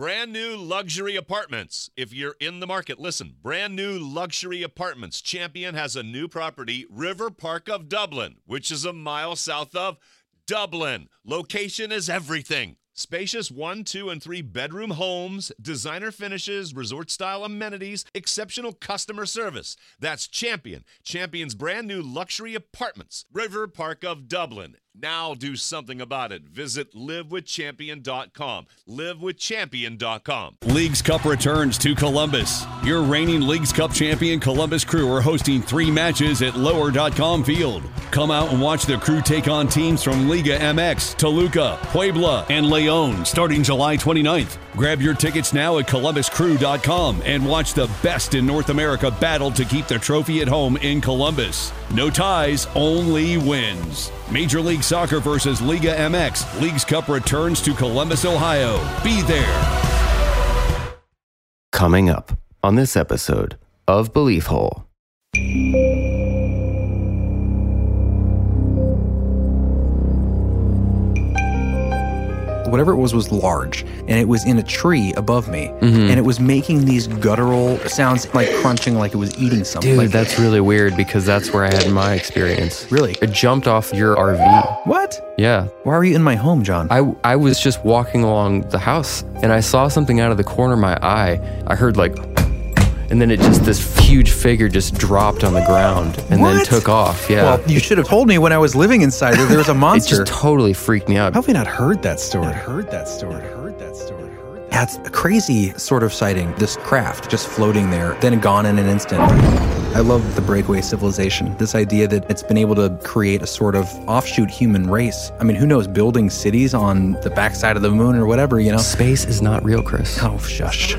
Brand new luxury apartments. If you're in the market, listen. Brand new luxury apartments. Champion has a new property, River Park of Dublin, which is a mile south of Dublin. Location is everything. Spacious 1, 2, and 3 bedroom homes, designer finishes, resort-style amenities, exceptional customer service. That's Champion. Champion's brand new luxury apartments. River Park of Dublin. Now do something about it. Visit livewithchampion.com. Livewithchampion.com. Leagues Cup returns to Columbus. Your reigning Leagues Cup champion Columbus Crew are hosting 3 matches at Lower.com Field. Come out and watch the Crew take on teams from Liga MX, Toluca, Puebla, and León starting July 29th. Grab your tickets now at columbuscrew.com and watch the best in North America battle to keep the trophy at home in Columbus. No ties, only wins. Major League Soccer versus Liga MX. Leagues Cup returns to Columbus, Ohio. Be there. Coming up on this episode of Belief Hole. Whatever it was large, and it was in a tree above me, and it was making these guttural sounds, like crunching, like it was eating something. Dude, like, that's really weird because that's where I had my experience. Really? It jumped off your RV. What? Yeah. Why were you in my home, John? I was just walking along the house, and I saw something out of the corner of my eye. I heard like, and then this huge figure just dropped on the ground and then took off. Yeah. Well, you should have told me when I was living inside there was a monster. It just totally freaked me out. How have we not heard that story? Yeah, it's a crazy sort of sighting, this craft just floating there, then gone in an instant. I love the breakaway civilization, this idea that it's been able to create a sort of offshoot human race. I mean, who knows, building cities on the backside of the moon or whatever, you know? Space is not real, Chris. Oh, shush.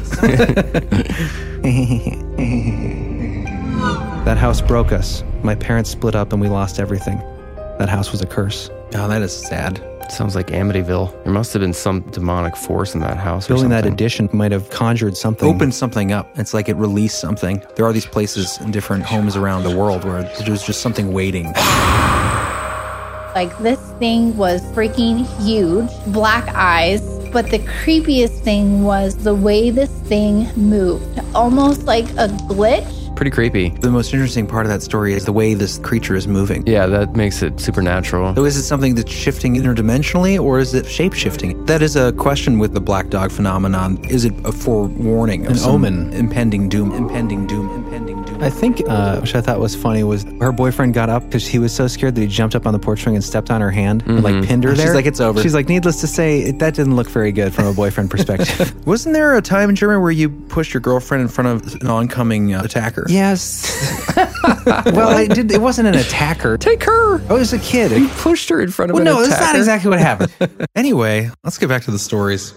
That house broke us. My parents split up and we lost everything. That house was a curse. Oh, that is sad. Sounds like Amityville. There must have been some demonic force in that house. Building that addition might have conjured something. Opened something up. It's like it released something. There are these places in different homes around the world where there's just something waiting. Like, this thing was freaking huge, black eyes, but the creepiest thing was the way this thing moved, almost like a glitch. Pretty creepy. The most interesting part of that story is the way this creature is moving. Yeah, that makes it supernatural. So is it something that's shifting interdimensionally, or is it shape-shifting? That is a question with the black dog phenomenon. Is it a forewarning of an omen? Impending doom. I think, which I thought was funny, was her boyfriend got up because he was so scared that he jumped up on the porch swing and stepped on her hand and like pinned her there. She's like, it's over. She's like, needless to say, that didn't look very good from a boyfriend perspective. Wasn't there a time, Jeremy, where you pushed your girlfriend in front of an oncoming attacker? Yes. Well, it wasn't an attacker. Take her. I was a kid. You pushed her in front of an attacker. No, that's not exactly what happened. Anyway, let's get back to the stories.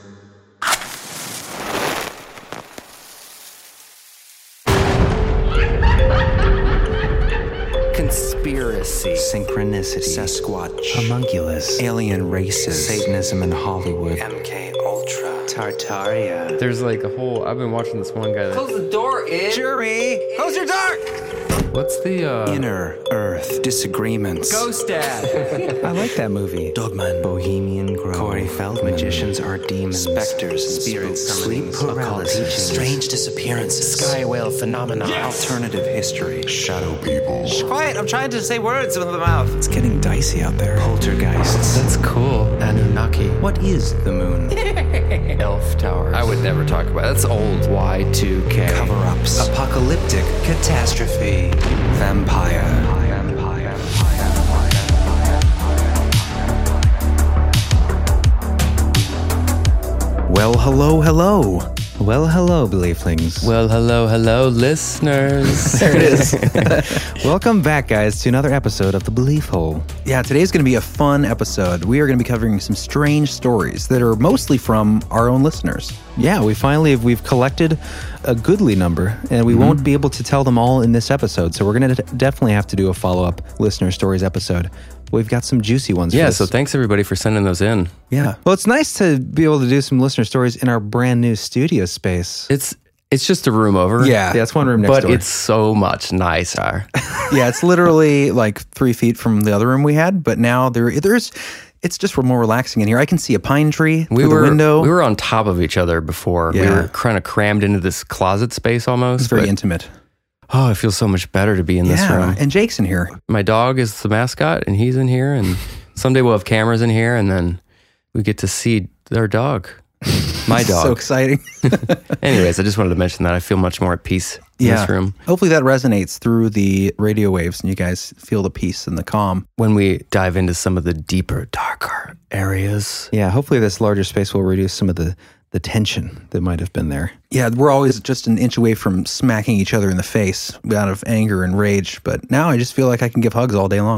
Conspiracy, synchronicity, Sasquatch, homunculus, alien races, Satanism in Hollywood, MK Ultra, Tartaria. There's like a whole. I've been watching this one guy. Close the door, Jeremy, close your door. What's the Inner Earth Disagreements? Ghost Dad? I like that movie. Dogman, Bohemian Grove, Corey Feldman, Magicians Are Demons, Specters, Spirits, Sleep Paralysis, Strange Disappearances, Sky Whale Phenomena, Alternative History, Shadow People. Shh, quiet, I'm trying to say words with the mouth. It's getting dicey out there. Poltergeists. That's cool. Anunnaki. What is the moon? Elf Towers. I would never talk about it. That's old. Y2K. Cover-ups. Apocalyptic catastrophe. Vampire. Well, hello, Belieflings. Well, hello, listeners. There it is. Welcome back, guys, to another episode of The Belief Hole. Yeah, today's going to be a fun episode. We are going to be covering some strange stories that are mostly from our own listeners. Yeah, we've collected a goodly number, and we won't be able to tell them all in this episode, so we're going to definitely have to do a follow-up listener stories episode. We've got some juicy ones for this. So thanks everybody for sending those in. Yeah. Well, it's nice to be able to do some listener stories in our brand new studio space. It's just a room over. Yeah, it's one room next door. But it's so much nicer. Yeah, it's literally like 3 feet from the other room we had, but now it's It's just more relaxing in here. I can see a pine tree We through the window. were on top of each other before. We Yeah. were kind of crammed into this closet space almost. It's very but- intimate. Oh, it feels so much better to be in this room. And Jake's in here. My dog is the mascot, and he's in here. And someday we'll have cameras in here, and then we get to see their dog, my dog. So exciting. Anyways, I just wanted to mention that I feel much more at peace in this room. Hopefully that resonates through the radio waves and you guys feel the peace and the calm. When we dive into some of the deeper, darker areas. Yeah, hopefully this larger space will reduce some of the tension that might have been there. Yeah, we're always just an inch away from smacking each other in the face out of anger and rage. But now I just feel like I can give hugs all day long.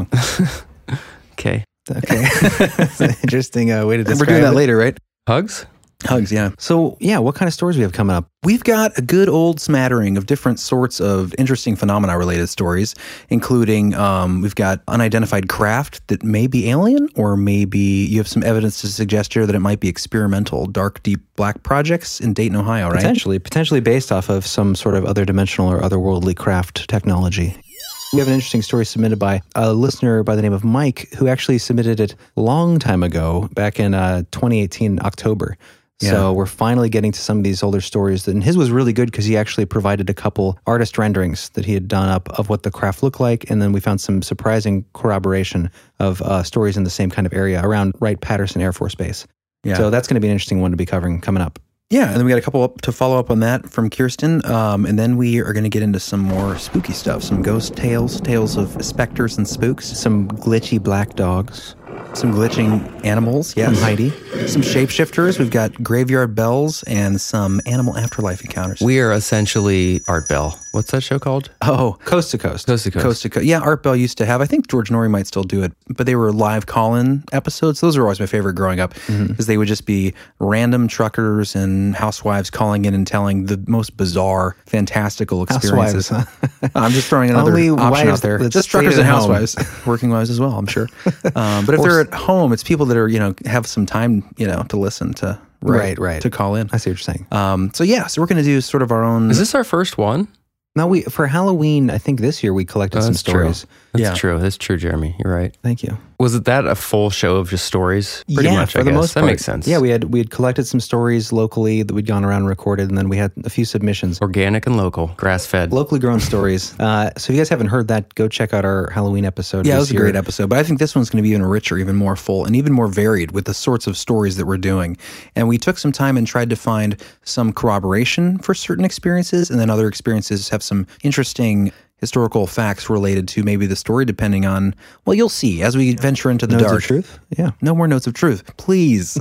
Okay. Okay. That's an interesting way to describe We're doing that it. later, right? Hugs? Hugs, yeah. So, yeah, what kind of stories we have coming up? We've got a good old smattering of different sorts of interesting phenomena-related stories, including we've got unidentified craft that may be alien, or maybe you have some evidence to suggest here that it might be experimental, dark, deep, black projects in Dayton, Ohio, right? Potentially based off of some sort of other dimensional or otherworldly craft technology. We have an interesting story submitted by a listener by the name of Mike, who actually submitted it a long time ago, back in 2018, October. Yeah. So we're finally getting to some of these older stories. And his was really good because he actually provided a couple artist renderings that he had done up of what the craft looked like. And then we found some surprising corroboration of stories in the same kind of area around Wright-Patterson Air Force Base. Yeah. So that's going to be an interesting one to be covering coming up. Yeah, and then we got a couple up to follow up on that from Kirsten. And then we are going to get into some more spooky stuff, some ghost tales, tales of specters and spooks, Some glitchy black dogs. some glitching animals, yes. Heidi. Some shapeshifters. We've got graveyard bells and some animal afterlife encounters. We are essentially Art Bell. What's that show called? Oh, Coast to coast. Coast to Coast. Coast to Coast. Yeah, Art Bell used to have. I think George Norrie might still do it, but they were live call-in episodes. Those were always my favorite growing up because they would just be random truckers and housewives calling in and telling the most bizarre, fantastical experiences. Housewives, huh? I'm just throwing another Only option out wives there. that Just stayed truckers at and home. housewives, working wives as well, I'm sure. But if they're at home, it's people that are have some time to listen to. Right. To call in. I see what you're saying. So we're going to do sort of our own. Is this our first one? No, for Halloween, I think this year we collected some That's true. stories. That's true. That's true, Jeremy. You're right. Thank you. Was it that a full show of just stories? Pretty yeah, much, for I the guess. most That part. makes sense. Yeah, we had collected some stories locally that we'd gone around and recorded, and then we had a few submissions. Organic and local, grass-fed. Locally grown stories. So if you guys haven't heard that, go check out our Halloween episode. Yeah, it this was a year. great episode, but I think this one's going to be even richer, even more full, and even more varied with the sorts of stories that we're doing. And we took some time and tried to find some corroboration for certain experiences, and then other experiences have some interesting historical facts related to maybe the story, depending on, well, you'll see as we venture into the Notes dark. of truth? Yeah. No more notes of truth, please.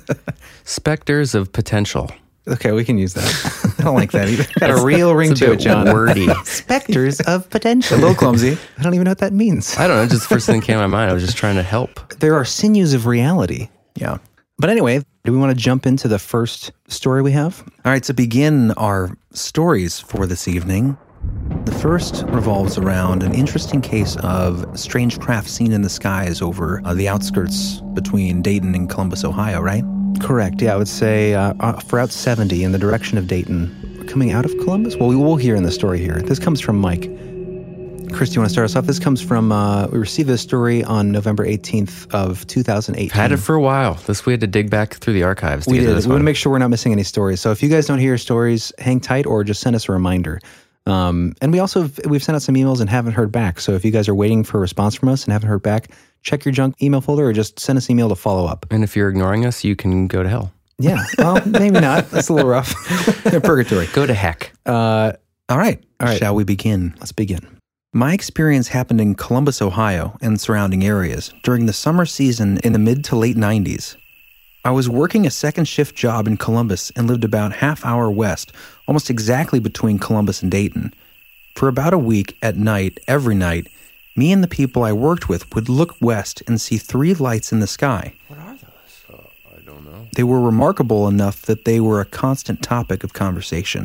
Specters of potential. Okay, we can use that. I don't like that either. Got a real ring It's a to it, bit John. wordy. Specters of potential. A little clumsy. I don't even know what that means. I don't know. Just the first thing that came to my mind. I was just trying to help. There are sinews of reality. Yeah. But anyway, do we want to jump into the first story we have? All right, to begin our stories for this evening, the first revolves around an interesting case of strange craft seen in the skies over the outskirts between Dayton and Columbus, Ohio, right? Correct. Yeah, I would say for Route 70 in the direction of Dayton. Coming out of Columbus? Well, we will hear in the story here. This comes from Mike. Chris, do you want to start us off? This comes from, we received this story on November 18th of 2018. Had it for a while. We had to dig back through the archives to We get to did. this We want one. to make sure we're not missing any stories. So if you guys don't hear stories, hang tight or just send us a reminder. And we've sent out some emails and haven't heard back. So if you guys are waiting for a response from us and haven't heard back, check your junk email folder or just send us an email to follow up. And if you're ignoring us, you can go to hell. Yeah. Well, maybe not. That's a little rough. Purgatory. Go to heck. All right. Shall we begin? Let's begin. My experience happened in Columbus, Ohio, and surrounding areas during the summer season in the mid to late 90s. I was working a second shift job in Columbus and lived about half hour west, almost exactly between Columbus and Dayton. For about a week, at night, every night, me and the people I worked with would look west and see 3 lights in the sky. What are those? I don't know. They were remarkable enough that they were a constant topic of conversation.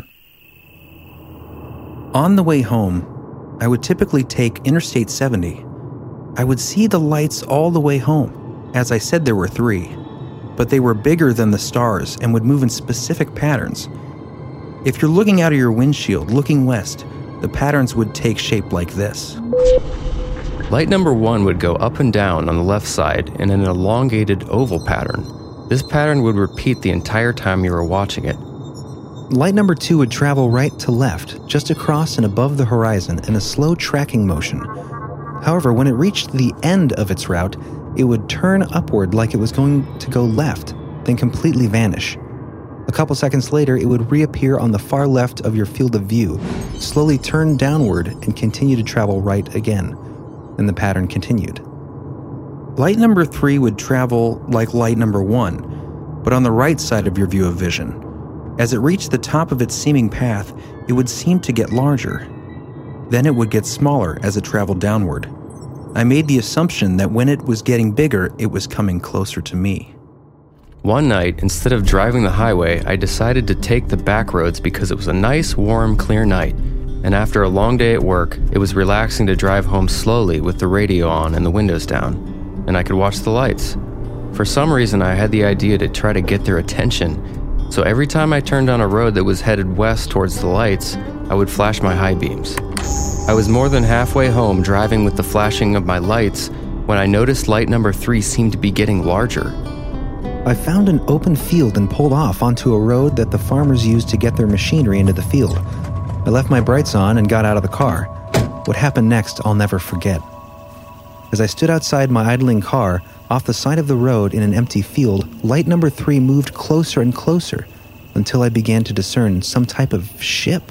On the way home, I would typically take Interstate 70. I would see the lights all the way home. As I said, there were 3. But they were bigger than the stars and would move in specific patterns. If you're looking out of your windshield, looking west, the patterns would take shape like this. Light number 1 would go up and down on the left side in an elongated oval pattern. This pattern would repeat the entire time you were watching it. Light number 2 would travel right to left, just across and above the horizon in a slow tracking motion. However, when it reached the end of its route, it would turn upward like it was going to go left, then completely vanish. A couple seconds later, it would reappear on the far left of your field of view, slowly turn downward and continue to travel right again. And the pattern continued. Light number 3 would travel like light number 1, but on the right side of your view of vision. As it reached the top of its seeming path, it would seem to get larger. Then it would get smaller as it traveled downward. I made the assumption that when it was getting bigger, it was coming closer to me. One night, instead of driving the highway, I decided to take the back roads because it was a nice, warm, clear night. And after a long day at work, it was relaxing to drive home slowly with the radio on and the windows down, and I could watch the lights. For some reason, I had the idea to try to get their attention, so every time I turned on a road that was headed west towards the lights, I would flash my high beams. I was more than halfway home driving with the flashing of my lights when I noticed light number 3 seemed to be getting larger. I found an open field and pulled off onto a road that the farmers used to get their machinery into the field. I left my brights on and got out of the car. What happened next, I'll never forget. As I stood outside my idling car, off the side of the road in an empty field, light number 3 moved closer and closer until I began to discern some type of ship.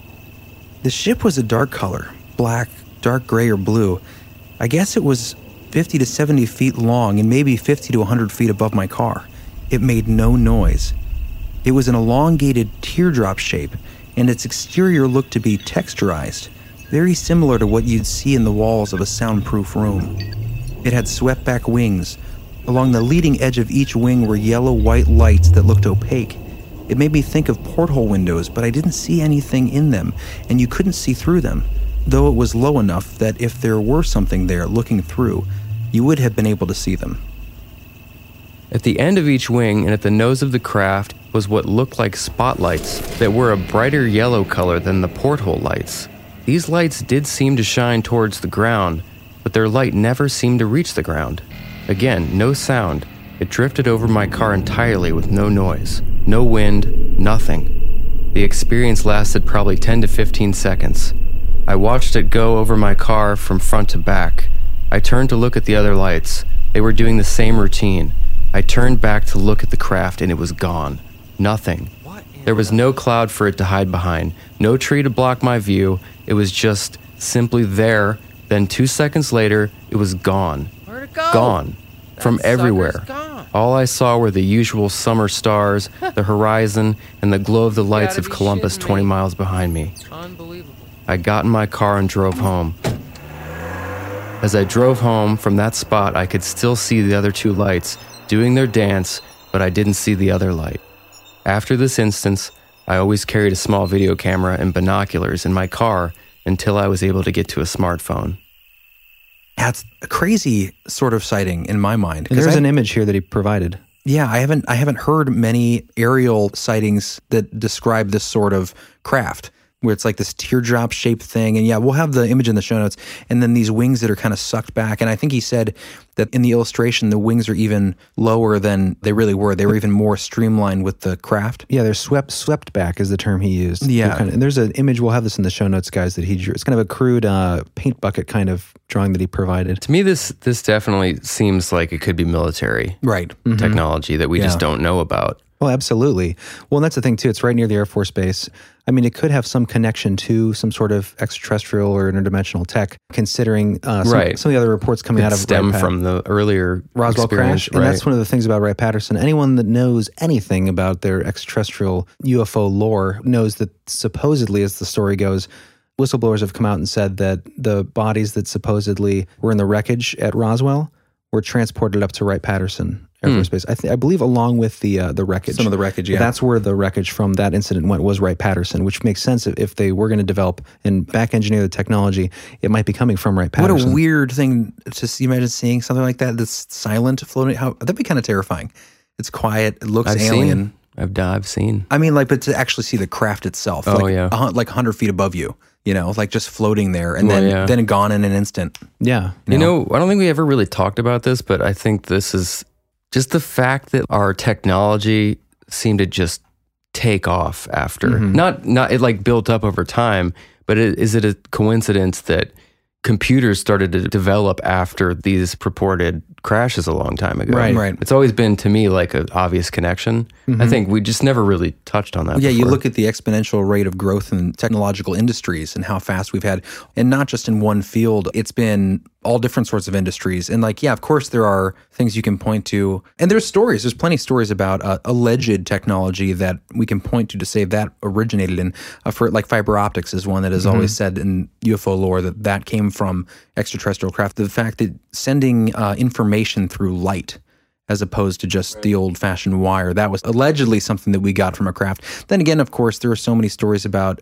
The ship was a dark color, black, dark gray or blue. I guess it was 50 to 70 feet long and maybe 50 to 100 feet above my car. It made no noise. It was an elongated teardrop shape, and its exterior looked to be texturized, very similar to what you'd see in the walls of a soundproof room. It had swept-back wings. Along the leading edge of each wing were yellow-white lights that looked opaque. It made me think of porthole windows, but I didn't see anything in them, and you couldn't see through them, though it was low enough that if there were something there looking through, you would have been able to see them. At the end of each wing and at the nose of the craft was what looked like spotlights that were a brighter yellow color than the porthole lights. These lights did seem to shine towards the ground, but their light never seemed to reach the ground. Again, no sound. It drifted over my car entirely with no noise, no wind, nothing. The experience lasted probably 10 to 15 seconds. I watched it go over my car from front to back. I turned to look at the other lights. They were doing the same routine. I turned back to look at the craft and it was gone. Nothing. There was no cloud for it to hide behind, no tree to block my view. It was just simply there. Then 2 seconds later, it was gone. Where'd it go? Gone. From everywhere. Gone. All I saw were the usual summer stars, the horizon, and the glow of the lights of Columbus 20 miles behind me. Unbelievable. I got in my car and drove home. As I drove home from that spot, I could still see the other 2 lights doing their dance, but I didn't see the other light. After this instance, I always carried a small video camera and binoculars in my car until I was able to get to a smartphone. That's a crazy sort of sighting in my mind. There's an image here that he provided. Yeah, I haven't heard many aerial sightings that describe this sort of craft, where it's like this teardrop shaped thing. And yeah, we'll have the image in the show notes. And then these wings that are kind of sucked back. And I think he said that in the illustration, the wings are even lower than they really were. They were even more streamlined with the craft. Yeah, they're swept back is the term he used. Yeah. And there's an image, we'll have this in the show notes, guys, that he drew. It's kind of a crude paint bucket kind of drawing that he provided. To me, this definitely seems like it could be military technology that we just don't know about. Well, absolutely. Well, and that's the thing, too. It's right near the Air Force Base. I mean, it could have some connection to some sort of extraterrestrial or interdimensional tech, considering some of the other reports coming out of stem from the earlier Roswell crash. And that's one of the things about Wright-Patterson. Anyone that knows anything about their extraterrestrial UFO lore knows that supposedly, as the story goes, whistleblowers have come out and said that the bodies that supposedly were in the wreckage at Roswell were transported up to Wright-Patterson Air Force Base. I believe along with the wreckage. Some of the wreckage, yeah. That's where the wreckage from that incident went, was Wright-Patterson, which makes sense if they were going to develop and back engineer the technology, it might be coming from Wright-Patterson. What a weird thing to imagine seeing something like that that's silent floating. That'd be kind of terrifying. It's quiet. It looks alien. I've seen. I mean, like, but to actually see the craft itself, like 100 feet above you, like just floating there, and then gone in an instant. Yeah. I don't think we ever really talked about this, but I think this is just the fact that our technology seemed to just take off after. Not it like built up over time, but is it a coincidence that computers started to develop after these purported crashes a long time ago? Right. It's always been, to me, like an obvious connection. I think we just never really touched on that before. You look at the exponential rate of growth in technological industries and how fast we've had, and not just in one field, it's been all different sorts of industries. And of course there are things you can point to, and there's plenty of stories about alleged technology that we can point to say that originated in, for like fiber optics is one that is always said in UFO lore that came from extraterrestrial craft. The fact that sending information through light as opposed to just the old-fashioned wire, that was allegedly something that we got from a craft. Then again, of course, there are so many stories about,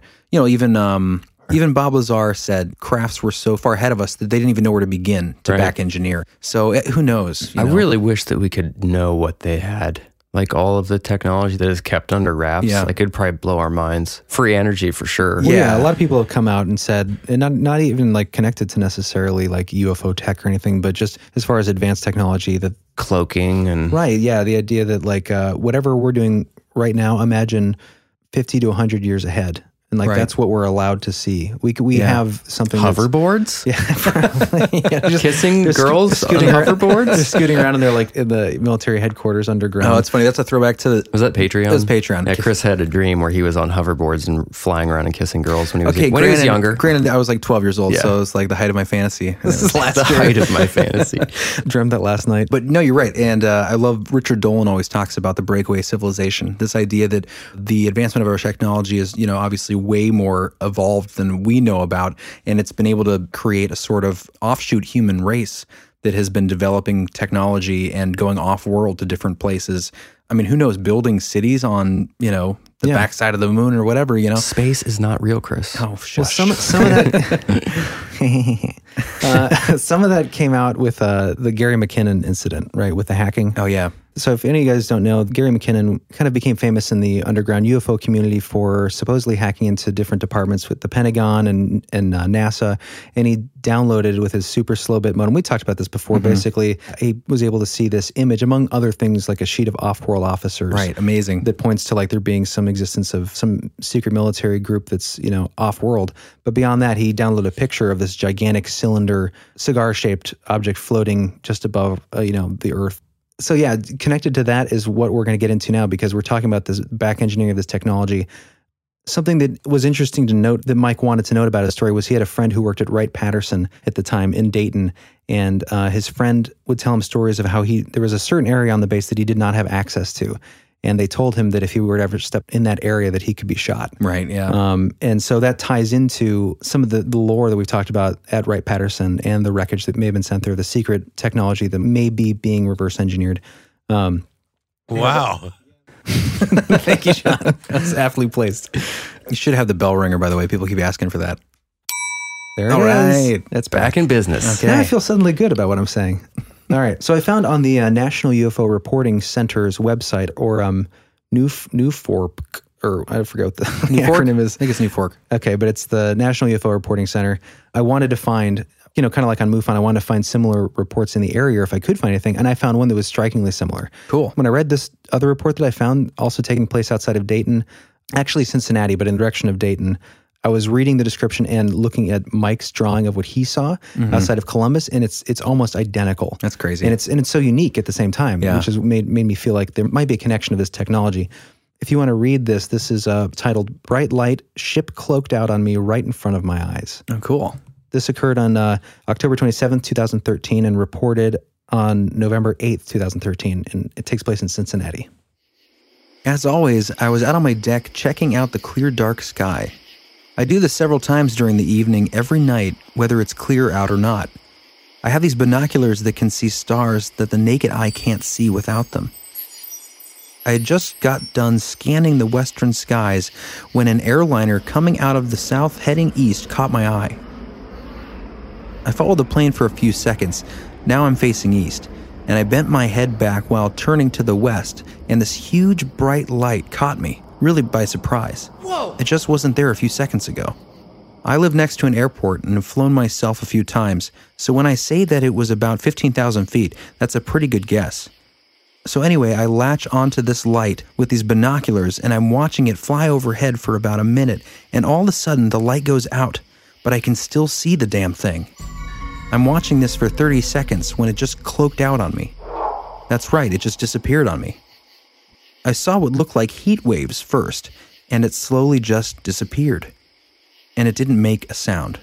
even Bob Lazar said crafts were so far ahead of us that they didn't even know where to begin to back engineer. So who knows? I really wish that we could know what they had. Like all of the technology that is kept under wraps. Like it'd probably blow our minds. Free energy for sure. Yeah, a lot of people have come out and said, and not even like connected to necessarily like UFO tech or anything, but just as far as advanced technology, that cloaking and the idea that like whatever we're doing right now, imagine 50 to 100 years ahead. And that's what we're allowed to see. We have something hoverboards. Probably. Just kissing girls on hoverboards. They're scooting around and they're like in the military headquarters underground. Oh, it's funny. That's a throwback to was that Patreon? That was Patreon. Yeah, Chris had a dream where he was on hoverboards and flying around and kissing girls when he was younger. Granted, I was like 12 years old, so it was like the height of my fantasy. This is the height of my fantasy. Dreamt that last night. But no, you're right. And I love Richard Dolan always talks about the breakaway civilization. This idea that the advancement of our technology is, obviously way more evolved than we know about, and it's been able to create a sort of offshoot human race that has been developing technology and going off-world to different places. I mean, who knows, building cities on, the backside of the moon or whatever, Space is not real, Chris. Oh, shush. Well, some of that some of that came out with the Gary McKinnon incident, right, with the hacking. Oh, yeah. So if any of you guys don't know, Gary McKinnon kind of became famous in the underground UFO community for supposedly hacking into different departments with the Pentagon and NASA, and he downloaded with his super slow bit modem. We talked about this before. Basically, he was able to see this image, among other things, like a sheet of off-world officers. Right, amazing. That points to like there being some existence of some secret military group that's, off-world. But beyond that, he downloaded a picture of this gigantic cylinder, cigar-shaped object floating just above, the Earth. So yeah, connected to that is what we're going to get into now, because we're talking about this back engineering of this technology. Something that was interesting to note that Mike wanted to note about his story was he had a friend who worked at Wright-Patterson at the time in Dayton, and his friend would tell him stories of how there was a certain area on the base that he did not have access to. And they told him that if he were to ever step in that area, that he could be shot. Right, yeah. And so that ties into some of the lore that we've talked about at Wright-Patterson and the wreckage that may have been sent there, the secret technology that may be being reverse engineered. Wow. Thank you, Sean. That's aptly placed. You should have the bell ringer, by the way. People keep asking for that. There All it is. right. That's back in business. Okay. Now I feel suddenly good about what I'm saying. All right. So I found on the National UFO Reporting Center's website, or NUFORP, or I forget what the acronym is. I think it's NUFORP. Okay, but it's the National UFO Reporting Center. I wanted to find, kind of like on MUFON, I wanted to find similar reports in the area if I could find anything, and I found one that was strikingly similar. Cool. When I read this other report that I found, also taking place outside of Dayton, actually Cincinnati, but in the direction of Dayton, I was reading the description and looking at Mike's drawing of what he saw outside of Columbus, and it's almost identical. That's crazy. And it's so unique at the same time, which has made me feel like there might be a connection to this technology. If you want to read this is titled "Bright Light, Ship Cloaked Out on Me Right in Front of My Eyes." Oh, cool. This occurred on October 27th, 2013, and reported on November 8th, 2013, and it takes place in Cincinnati. As always, I was out on my deck checking out the clear, dark sky. I do this several times during the evening every night, whether it's clear out or not. I have these binoculars that can see stars that the naked eye can't see without them. I had just got done scanning the western skies when an airliner coming out of the south heading east caught my eye. I followed the plane for a few seconds. Now I'm facing east. and I bent my head back while turning to the west, and this huge bright light caught me, really by surprise. Whoa! It just wasn't there a few seconds ago. I live next to an airport and have flown myself a few times, so when I say that it was about 15,000 feet, that's a pretty good guess. So anyway, I latch onto this light with these binoculars, and I'm watching it fly overhead for about a minute, and all of a sudden the light goes out, but I can still see the damn thing. I'm watching this for 30 seconds when it just cloaked out on me. That's right, it just disappeared on me. I saw what looked like heat waves first, and it slowly just disappeared. And it didn't make a sound.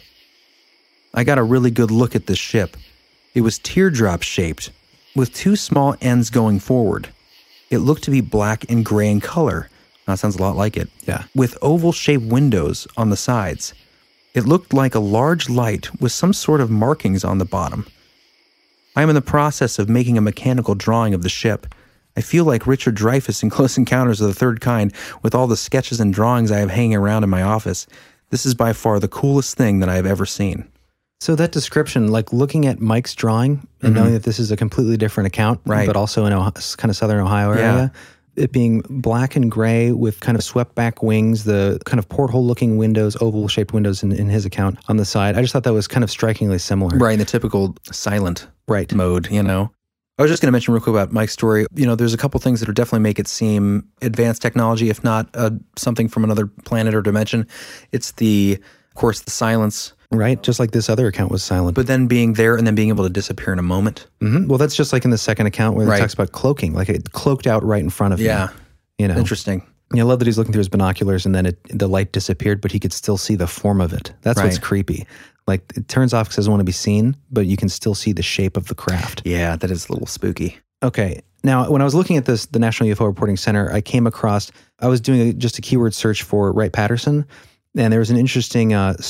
I got a really good look at this ship. It was teardrop-shaped, with two small ends going forward. It looked to be black and gray in color. That sounds a lot like it. Yeah. With oval-shaped windows on the sides. It looked like a large light with some sort of markings on the bottom. I am in the process of making a mechanical drawing of the ship. I feel like Richard Dreyfuss in Close Encounters of the Third Kind with all the sketches and drawings I have hanging around in my office. This is by far the coolest thing that I have ever seen. So that description, like looking at Mike's drawing and knowing that this is a completely different account, right, but also in kind of southern Ohio area, it being black and gray with kind of swept back wings, the kind of porthole looking windows, oval shaped windows in his account on the side. I just thought that was kind of strikingly similar. Right, in the typical silent mode, you know. I was just going to mention real quick about Mike's story. You know, there's a couple things that are definitely make it seem advanced technology, if not something from another planet or dimension. It's of course, the silence. Right, just like this other account was silent. But then being there and then being able to disappear in a moment. Mm-hmm. Well, that's just like in the second account where it talks about cloaking, like it cloaked out right in front of him. Yeah, you know, interesting. I love that he's looking through his binoculars and then the light disappeared, but he could still see the form of it. That's what's creepy. Like it turns off because it doesn't want to be seen, but you can still see the shape of the craft. Yeah, that is a little spooky. Okay. Now, when I was looking at the National UFO Reporting Center, I came across, I was doing just a keyword search for Wright-Patterson, and there was an interesting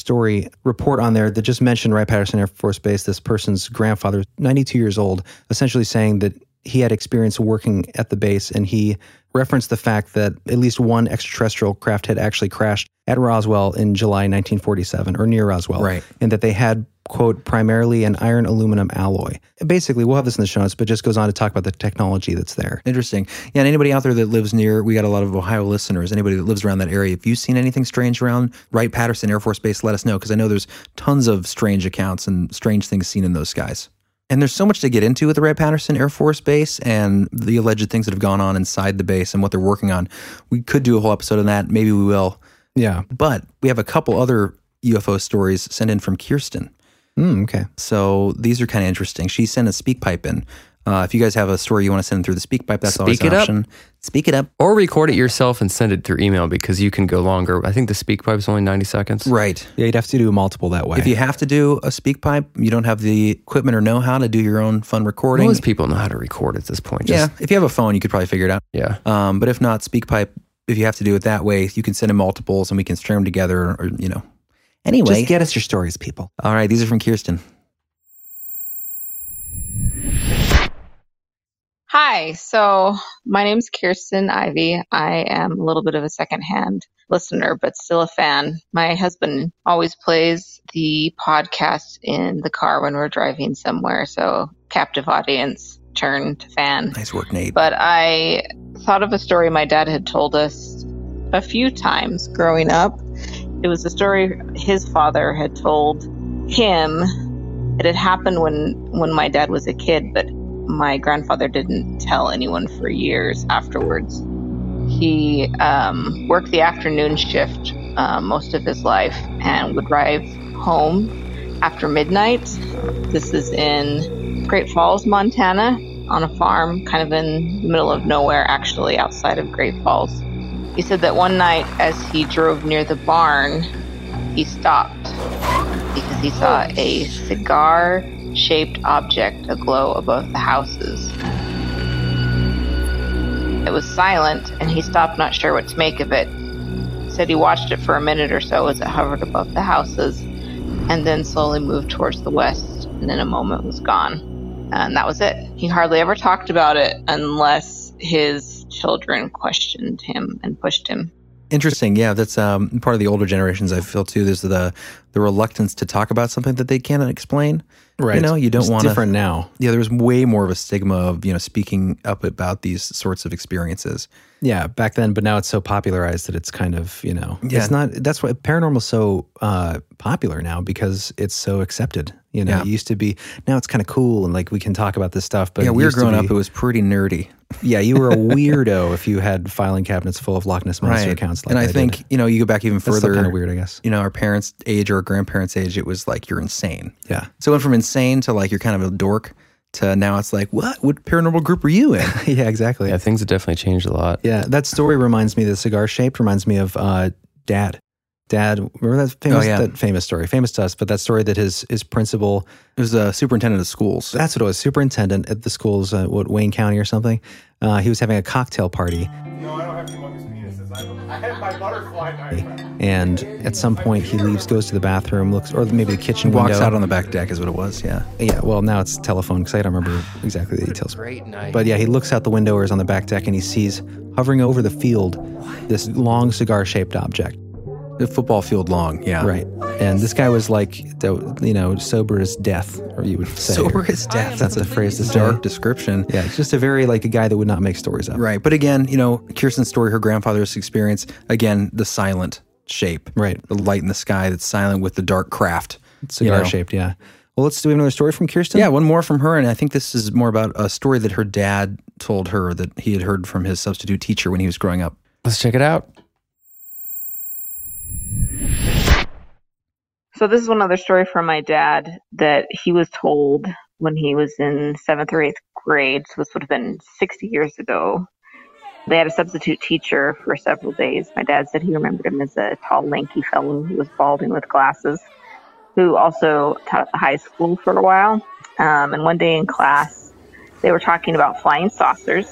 report on there that just mentioned Wright-Patterson Air Force Base. This person's grandfather, 92 years old, essentially saying that he had experience working at the base, and he referenced the fact that at least one extraterrestrial craft had actually crashed at Roswell in July 1947, or near Roswell. Right. And that they had, quote, primarily an iron aluminum alloy. Basically, we'll have this in the show notes, but just goes on to talk about the technology that's there. Interesting. Yeah, and anybody out there that lives near, we got a lot of Ohio listeners, anybody that lives around that area, if you've seen anything strange around Wright-Patterson Air Force Base, let us know, because I know there's tons of strange accounts and strange things seen in those skies. And there's so much to get into with the Wright-Patterson Air Force Base and the alleged things that have gone on inside the base and what they're working on. We could do a whole episode on that. Maybe we will. Yeah. But we have a couple other UFO stories sent in from Kirsten. Okay. So these are kind of interesting. She sent a speak pipe in. If you guys have a story you want to send through the speak pipe, that's always an option. Speak it up. Or record it yourself and send it through email, because you can go longer. I think the speak pipe is only 90 seconds. Right. Yeah, you'd have to do multiple that way. If you have to do a speak pipe, you don't have the equipment or know-how to do your own fun recording. Most people know how to record at this point. Yeah. If you have a phone, you could probably figure it out. Yeah. But if not, speak pipe, if you have to do it that way, you can send in multiples and we can string them together or you know. Anyway. Just get us your stories, people. All right. These are from Kirsten. Hi, so my name's Kirsten Ivy. I am a little bit of a secondhand listener, but still a fan. My husband always plays the podcast in the car when we're driving somewhere, so captive audience turned fan. Nice work, Nate. But I thought of a story my dad had told us a few times growing up. It was a story his father had told him. It had happened when my dad was a kid, but my grandfather didn't tell anyone for years afterwards. He worked the afternoon shift most of his life and would drive home after midnight. This is in Great Falls, Montana, on a farm kind of in the middle of nowhere, actually outside of Great Falls. He said that one night as he drove near the barn, he stopped because he saw a cigar-shaped object aglow above the houses. It was silent, and he stopped, not sure what to make of it. He said he watched it for a minute or so as it hovered above the houses, and then slowly moved towards the west, and in a moment was gone. And that was it. He hardly ever talked about it unless his children questioned him and pushed him. Interesting. Yeah, that's part of the older generations, I feel, too. There's the the reluctance to talk about something that they cannot explain. Right. You know, you don't want to. Different now. Yeah, there's way more of a stigma of, speaking up about these sorts of experiences. Yeah, back then, but now it's so popularized that it's kind of, Yeah. it's not, that's why paranormal's so popular now, because it's so accepted. Yeah. It used to be, now it's kind of cool and like we can talk about this stuff, but Yeah, it we were used to growing be- up, it was pretty nerdy. Yeah, you were a weirdo if you had filing cabinets full of Loch Ness Monster accounts. Like and I think, did. you go back even That's still further. kind of weird, I guess. Our parents' age or our grandparents' age, it was like, you're insane. Yeah. So it went from insane to like, you're kind of a dork to now it's like, what paranormal group are you in? Yeah, exactly. Yeah, things have definitely changed a lot. Yeah, that story reminds me, the cigar shaped reminds me of Dad. Dad, remember that famous, that famous story? Famous to us, but that story that his principal... It was a superintendent of schools. That's what it was, superintendent at the schools, Wayne County or something. He was having a cocktail party. No, I don't have humongous penises. I have my butterfly knife. And at some point he leaves, goes to the bathroom, looks, or maybe the kitchen window. Walks out on the back deck is what it was, yeah. Yeah, well, now it's telephone because I don't remember exactly the details. Great night. But yeah, he looks out the window or is on the back deck and he sees, hovering over the field, this long cigar-shaped object. The football field long, yeah. Right. And this guy was like, sober as death, or you would say. Sober as death. That's a phrase to say. Dark description. Yeah, it's just a very, like, a guy that would not make stories up. Right. But again, Kirsten's story, her grandfather's experience, again, the silent shape. Right. The light in the sky that's silent with the dark craft. Cigar-shaped, yeah. Well, do we have another story from Kirsten? Yeah, one more from her, and I think this is more about a story that her dad told her that he had heard from his substitute teacher when he was growing up. Let's check it out. So this is another story from my dad that he was told when he was in 7th or 8th grade. So this would have been 60 years ago. They had a substitute teacher for several days. My dad said he remembered him as a tall, lanky fellow who was balding with glasses, who also taught at the high school for a while. And one day in class, they were talking about flying saucers.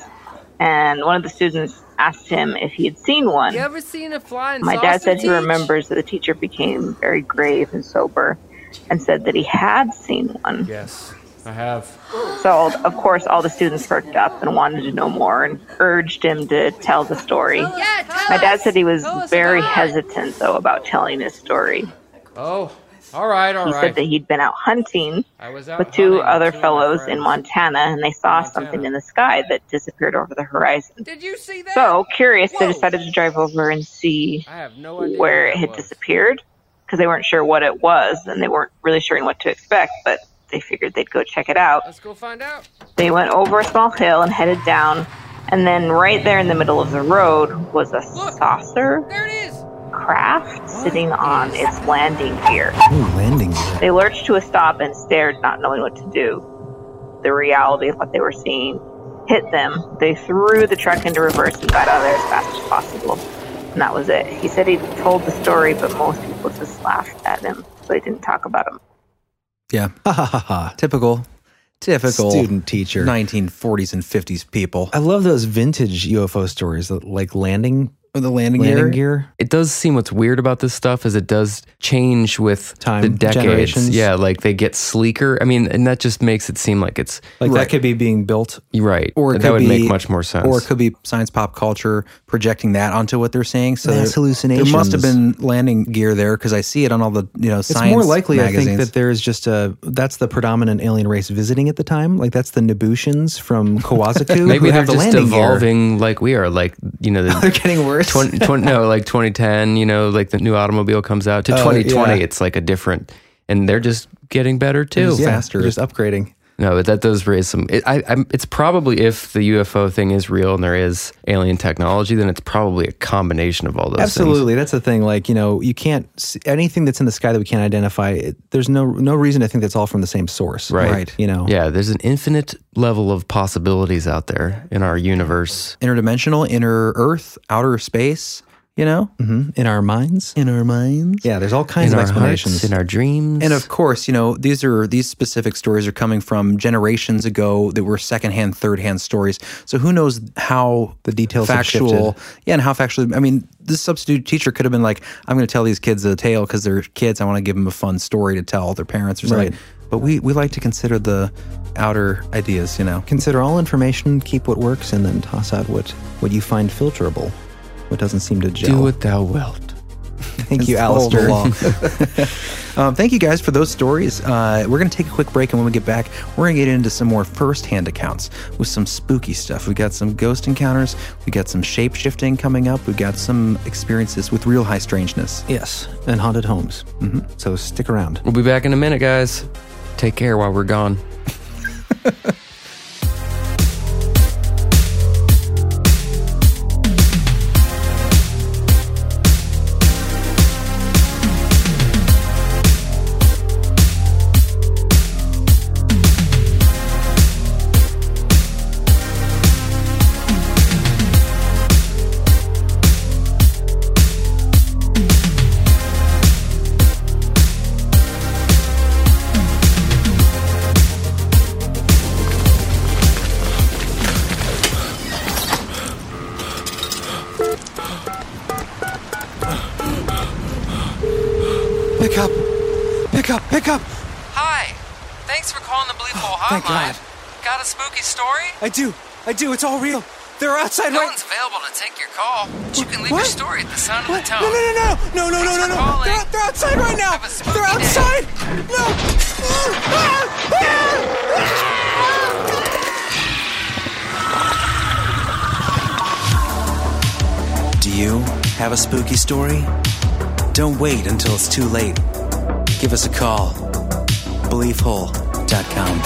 And one of the students asked him if he had seen one. You ever seen a flying My saucer? dad said he Teach? remembers that the teacher became very grave and sober and said that he had seen one. Yes, I have. So, of course, all the students perked up and wanted to know more and urged him to tell the story. My dad said he was very hesitant, though, about telling his story. Oh, all right. He said that he'd been out hunting was out with two hunting other with two of my fellows in friends. Montana, and they saw something in the sky that disappeared over the horizon. Did you see that? So, curious, they decided to drive over and see I have no idea where what it had was. disappeared, because they weren't sure what it was, and they weren't really sure what to expect, but they figured they'd go check it out. Let's go find out. They went over a small hill and headed down, and then right there in the middle of the road was a saucer There it is. craft sitting on its landing gear. Ooh, landing gear. They lurched to a stop and stared, not knowing what to do. The reality of what they were seeing hit them. They threw the truck into reverse and got out of there as fast as possible. And that was it. He said he told the story, but most people just laughed at him, so they didn't talk about him. Yeah. Ha ha ha ha. Typical Student teacher. 1940s and 50s people. I love those vintage UFO stories, like landing The landing gear. It does seem what's weird about this stuff is it does change with Time, the decades. generations. Yeah, like they get sleeker. I mean, and that just makes it seem like it's Like Right. that could be being built. right. Or it that could would be, make much more sense. Or it could be science pop culture projecting that onto what they're saying. So Mass there hallucinations. must have been landing gear there because I see it on all the It's science more likely, magazines. I think, that there's just that's the predominant alien race visiting at the time. Like that's the Nabootians from Kawasaku Maybe who they're have the just landing gear. evolving like we are. Like, the they're getting worse. 2010, like the new automobile comes out to 2020. yeah. It's like a different, and they're just getting better too. Yeah, faster. just upgrading. No, but that does raise some. It's probably, if the UFO thing is real and there is alien technology, then it's probably a combination of all those Absolutely, that's the thing. Like you can't see anything that's in the sky that we can't identify. There's no reason to think that's all from the same source. things. Right. Right. Yeah, there's an infinite level of possibilities out there in our universe. Interdimensional, inner Earth, outer space, In our minds. in our minds. Yeah, there's all kinds In of our explanations. hearts, in our dreams. And of course, these specific stories are coming from generations ago that were secondhand, thirdhand stories. So who knows how The details have factual, shifted. yeah, and how factually. I mean, this substitute teacher could have been like, "I'm going to tell these kids a tale because they're kids. I want to give them a fun story to tell their parents or something." Right. But we like to consider the outer ideas. Consider all information, keep what works, and then toss out what you find filterable. What doesn't seem to gel. do what thou wilt. Thank you, It's all the Alistair. law. Thank you guys for those stories. We're going to take a quick break, and when we get back, we're going to get into some more first-hand accounts with some spooky stuff. We got some ghost encounters. We got some shape-shifting coming up. We got some experiences with real high strangeness. Yes, and haunted homes. So stick around. We'll be back in a minute, guys. Take care while we're gone. Pick up! Hi. Thanks for calling the Bleep Hole Thank Hotline. God. Got a spooky story? I do. It's all real. They're outside No one's available to take your call, but you can leave your story at the sound of the tone. No. Thanks for calling. They're outside right now. Have a spooky They're day. outside. No. Do you have a spooky story? Don't wait until it's too late. Give us a call. BeliefHole.com.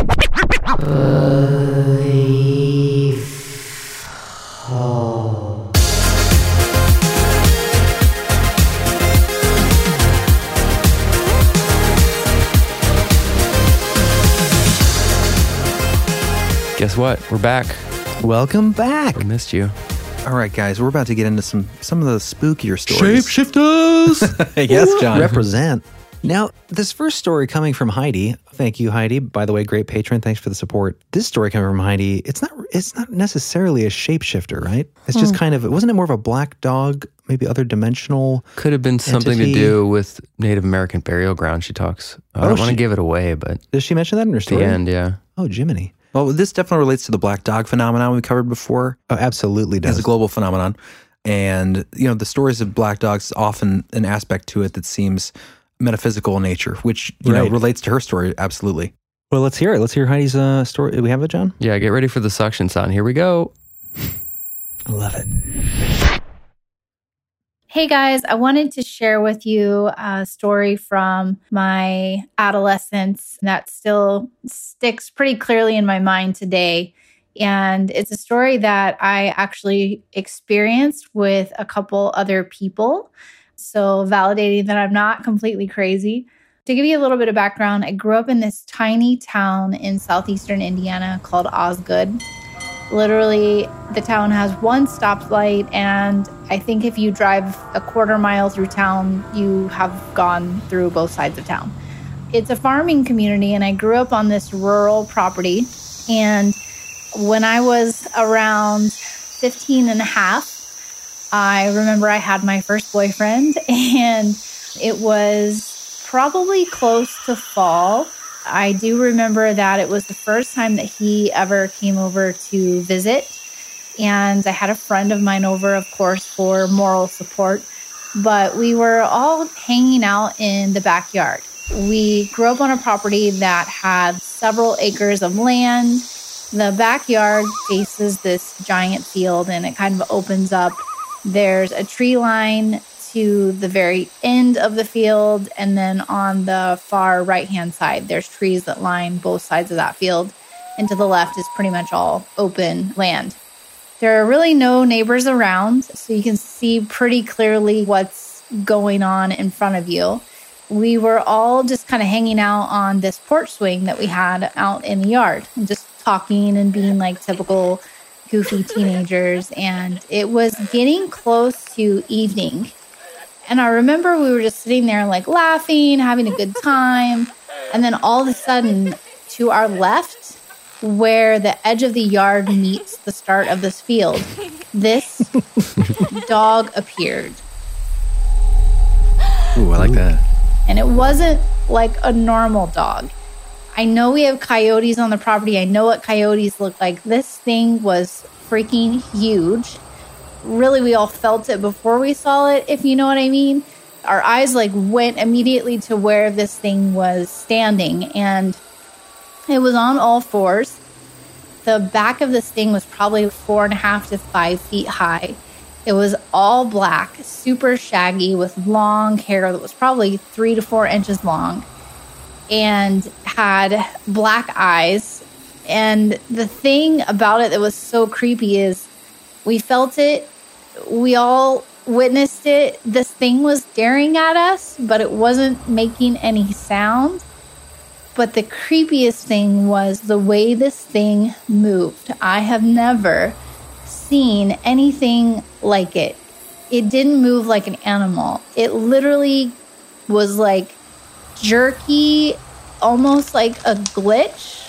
Guess what? We're back. Welcome back. I missed you. All right, guys, we're about to get into some of the spookier stories. Shapeshifters! Yes, John. Represent. Now, this first story coming from Heidi. Thank you, Heidi. By the way, great patron. Thanks for the support. This story coming from Heidi, it's not necessarily a shapeshifter, right? It's just kind of, wasn't it more of a black dog, maybe other dimensional Could have been something entity? to do with Native American burial ground, she talks. I don't want to give it away, but Does she mention that in her at story? the end, yeah. Oh, Jiminy. Well, this definitely relates to the black dog phenomenon we covered before. Oh, absolutely does. It's a global phenomenon. And, the stories of black dogs, often an aspect to it that seems metaphysical in nature, which, Right. relates to her story. Absolutely. Well, let's hear it. Let's hear Heidi's story. Do we have it, John? Yeah, get ready for the suction sound. Here we go. I love it. Hey guys, I wanted to share with you a story from my adolescence that still sticks pretty clearly in my mind today. And it's a story that I actually experienced with a couple other people. So validating that I'm not completely crazy. To give you a little bit of background, I grew up in this tiny town in southeastern Indiana called Osgood. Literally, the town has one stoplight, and I think if you drive a quarter mile through town, you have gone through both sides of town. It's a farming community, and I grew up on this rural property. And when I was around 15 and a half, I remember I had my first boyfriend, and it was probably close to fall. I do remember that it was the first time that he ever came over to visit. And I had a friend of mine over, of course, for moral support. But we were all hanging out in the backyard. We grew up on a property that had several acres of land. The backyard faces this giant field, and it kind of opens up. There's a tree line to the very end of the field, and then on the far right-hand side, there's trees that line both sides of that field, and to the left is pretty much all open land. There are really no neighbors around, so you can see pretty clearly what's going on in front of you. We were all just kind of hanging out on this porch swing that we had out in the yard, and just talking and being like typical goofy teenagers, and it was getting close to evening. And I remember we were just sitting there like laughing, having a good time. And then all of a sudden, to our left, where the edge of the yard meets the start of this field, this dog appeared. Ooh, I like that. And it wasn't like a normal dog. I know we have coyotes on the property. I know what coyotes look like. This thing was freaking huge. Really, we all felt it before we saw it, if you know what I mean. our eyes like went immediately to where this thing was standing, and it was on all fours. The back of this thing was probably 4.5 to 5 feet high. It was all black, super shaggy with long hair that was probably 3 to 4 inches long and had black eyes. And the thing about it that was so creepy is we felt it. We all witnessed it. This thing was staring at us, but it wasn't making any sound. But the creepiest thing was the way this thing moved. I have never seen anything like it. It didn't move like an animal. It literally was like jerky, almost like a glitch.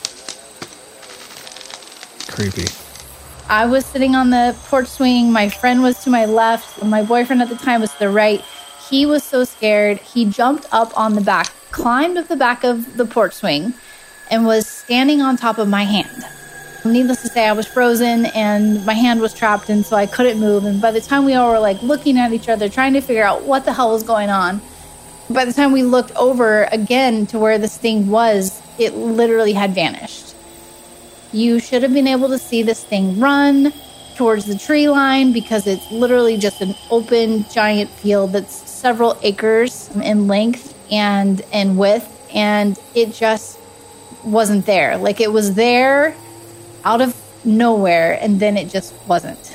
Creepy. I was sitting on the porch swing. My friend was to my left. My boyfriend at the time was to the right. He was so scared. He jumped up on the back, climbed up the back of the porch swing, and was standing on top of my hand. Needless to say, I was frozen and my hand was trapped, and so I couldn't move. And by the time we all were like looking at each other, trying to figure out what the hell was going on, by the time we looked over again to where this thing was, it literally had vanished. You should have been able to see this thing run towards the tree line because it's literally just an open giant field that's several acres in length and in width, and it just wasn't there. Like, it was there out of nowhere, and then it just wasn't.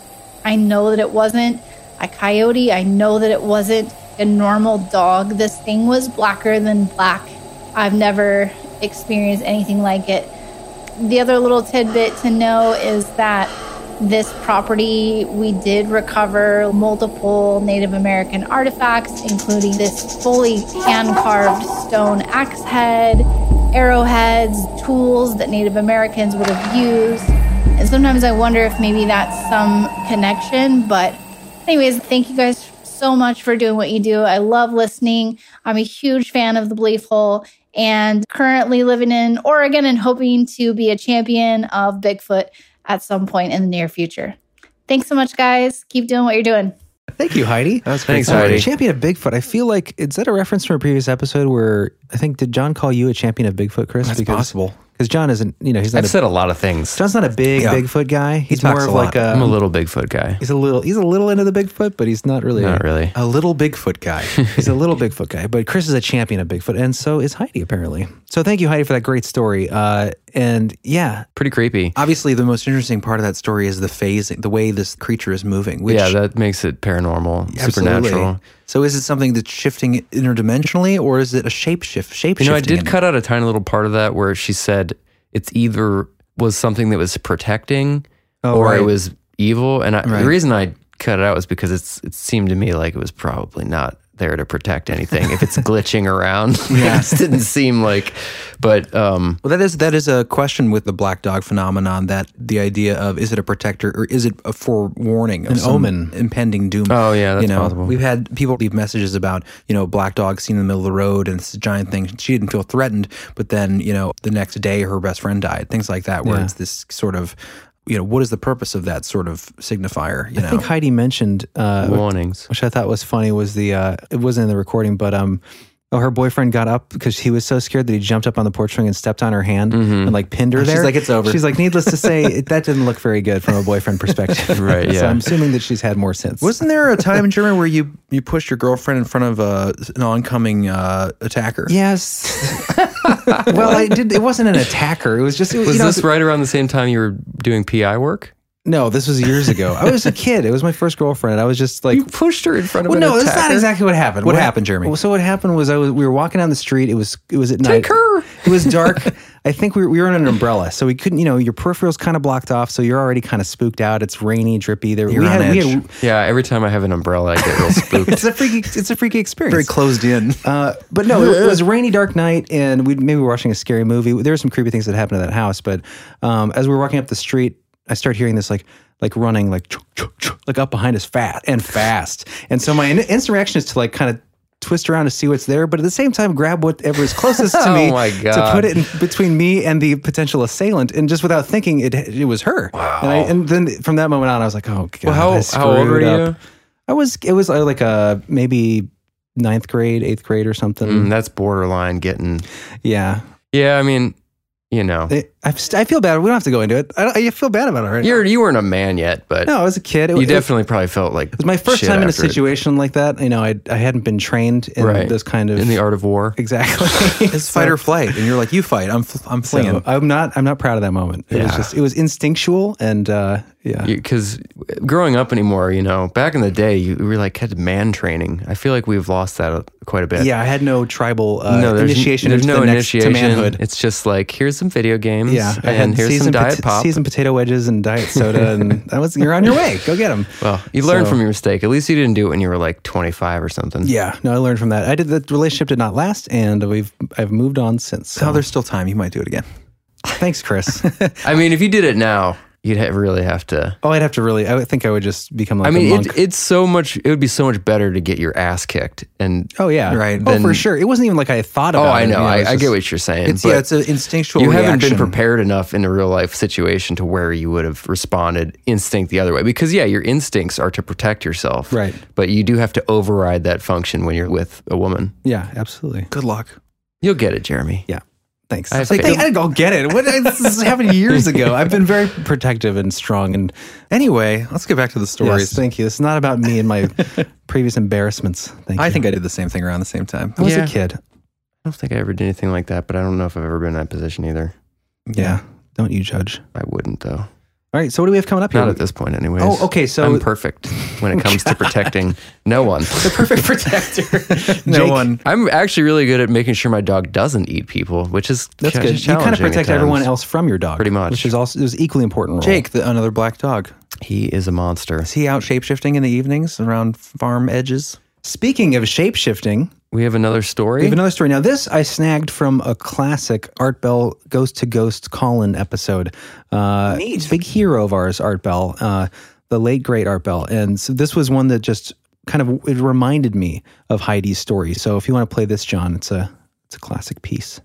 I know that it wasn't a coyote. I know that it wasn't a normal dog. This thing was blacker than black. I've never experienced anything like it. The other little tidbit to know is that this property, we did recover multiple Native American artifacts, including this fully hand-carved stone axe head, arrowheads, tools that Native Americans would have used. And sometimes I wonder if maybe that's some connection. But anyways, thank you guys so much for doing what you do. I love listening. I'm a huge fan of The Belief Hole and currently living in Oregon and hoping to be a champion of Bigfoot at some point in the near future. Thanks so much, guys. Keep doing what you're doing. Thank you, Heidi. That was Thanks, Heidi. Champion of Bigfoot. I feel like, is that a reference from a previous episode where, I think, did John call you a champion of Bigfoot, Chris? That's possible. Because John isn't, he's not I've said a lot of things. John's not a big Bigfoot guy. He's more of like I'm a little Bigfoot guy. He's a little into the Bigfoot, but he's not really. Not really. A little Bigfoot guy. He's a little Bigfoot guy. But Chris is a champion of Bigfoot, and so is Heidi, apparently. So thank you, Heidi, for that great story. And yeah. Pretty creepy. Obviously, the most interesting part of that story is the phasing, the way this creature is moving. Which, yeah, that makes it paranormal, supernatural. So is it something that's shifting interdimensionally, or is it a shape-shifting? I did cut out a tiny little part of that where she said it's either was something that was protecting or it was evil. And the reason I cut it out was because it seemed to me like it was probably not there to protect anything. If it's glitching around, it didn't seem like. But well, that is a question with the black dog phenomenon. That the idea of, is it a protector or is it a forewarning of some omen, impending doom? Oh yeah, that's possible. We've had people leave messages about black dog seen in the middle of the road and it's a giant thing. She didn't feel threatened, but then the next day her best friend died. Things like that, where it's this sort of. What is the purpose of that sort of signifier? I think Heidi mentioned warnings, which I thought was funny. Was the it wasn't in the recording, but her boyfriend got up because he was so scared that he jumped up on the porch swing and stepped on her hand and like pinned her there. She's like, it's over. She's like, needless to say, that didn't look very good from a boyfriend perspective. Right. Yeah. So I'm assuming that she's had more since. Wasn't there a time in Germany where you pushed your girlfriend in front of an oncoming attacker? Yes. Well, it wasn't an attacker. It was just. Was this right around the same time you were doing PI work? No, this was years ago. I was a kid. It was my first girlfriend. I was just like... You pushed her in front of an attacker? No, that's not exactly what happened. What happened, Jeremy? So what happened was we were walking down the street. It was at night. Take her! It was dark. I think we were in an umbrella, so we couldn't, your peripheral's kind of blocked off, so you're already kind of spooked out. It's rainy, drippy. You're on edge. Yeah, every time I have an umbrella, I get real spooked. It's a freaky experience. Very closed in. But no, it was a rainy, dark night, and maybe we were watching a scary movie. There were some creepy things that happened to that house, but as we were walking up the street, I started hearing this like running, like up behind us fast. And so my instant reaction is to like kind of twist around to see what's there, but at the same time grab whatever is closest to me to put it in between me and the potential assailant. And just without thinking, it was her. Wow. And then from that moment on, I was like, oh God. Well, how old were you? It was like a maybe 9th grade, 8th grade or something. That's borderline getting. Yeah. Yeah, I mean, you know. I feel bad. We don't have to go into it. I feel bad about it right now. You weren't a man yet, but. No, I was a kid. You definitely probably felt like. It was my first time in a situation like that. You know, I hadn't been trained in this kind of. In the art of war. Exactly. It's fight or flight. And you're like, you fight. I'm fleeing. So I'm not proud of that moment. It was instinctual and yeah. Because growing up anymore, you know, back in the day, you were like had man training. I feel like we've lost that quite a bit. Yeah, I had no tribal initiation. There's no initiation. To manhood. It's just like, here's some video games. Yeah, and here's some Diet Pop. Seasoned potato wedges and diet soda, and you're on your way. Go get them. Well, you learned from your mistake. At least you didn't do it when you were like 25 or something. Yeah, no, I learned from that. The relationship did not last, and I've moved on since. So there's still time. You might do it again. Thanks, Chris. I mean, if you did it now, you'd really have to. Oh, I'd have to really. I would think I would just become like. I mean, a monk. it's so much. It would be so much better to get your ass kicked. And oh yeah, right. Oh, for sure. It wasn't even like I thought about. Oh, I know. It. I get what you're saying. It's an instinctual. You reaction. haven't been prepared enough in a real life situation to where you would have responded instinct the other way. Because your instincts are to protect yourself, right? But you do have to override that function when you're with a woman. Yeah, absolutely. Good luck. You'll get it, Jeremy. Yeah. Thanks. I didn't go get it. This happened years ago. I've been very protective and strong. And anyway, let's get back to the stories. Yes, thank you. It's not about me and my previous embarrassments. Thank you. I think I did the same thing around the same time. I was a kid. I don't think I ever did anything like that, but I don't know if I've ever been in that position either. Yeah. Don't you judge. I wouldn't, though. All right, so what do we have coming up here? Not at this point, anyways. Oh, okay, so... I'm perfect when it comes to protecting no one. The perfect protector. No one. I'm actually really good at making sure my dog doesn't eat people, which is That's good. You kind of protect everyone else from your dog. Pretty much. Which is equally important role. Jake, another black dog. He is a monster. Is he out shape-shifting in the evenings around farm edges? Speaking of shape-shifting... We have another story? We have another story. Now, this I snagged from a classic Art Bell Ghost to Ghost call-in episode. Neat. Big hero of ours, Art Bell, the late, great Art Bell. And so this was one that just it reminded me of Heidi's story. So if you want to play this, John, it's a classic piece.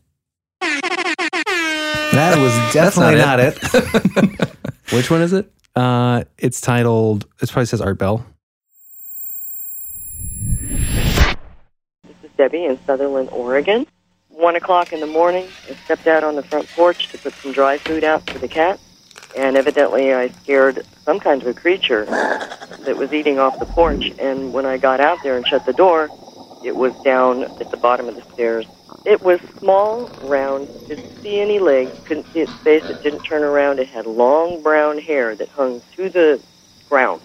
That was definitely not it. Which one is it? It's titled, it probably says Art Bell. Debbie in Sutherland, Oregon. 1 o'clock in the morning, I stepped out on the front porch to put some dry food out for the cat, and evidently I scared some kind of a creature that was eating off the porch, and when I got out there and shut the door, it was down at the bottom of the stairs. It was small, round, didn't see any legs, couldn't see its face, it didn't turn around, it had long brown hair that hung to the ground,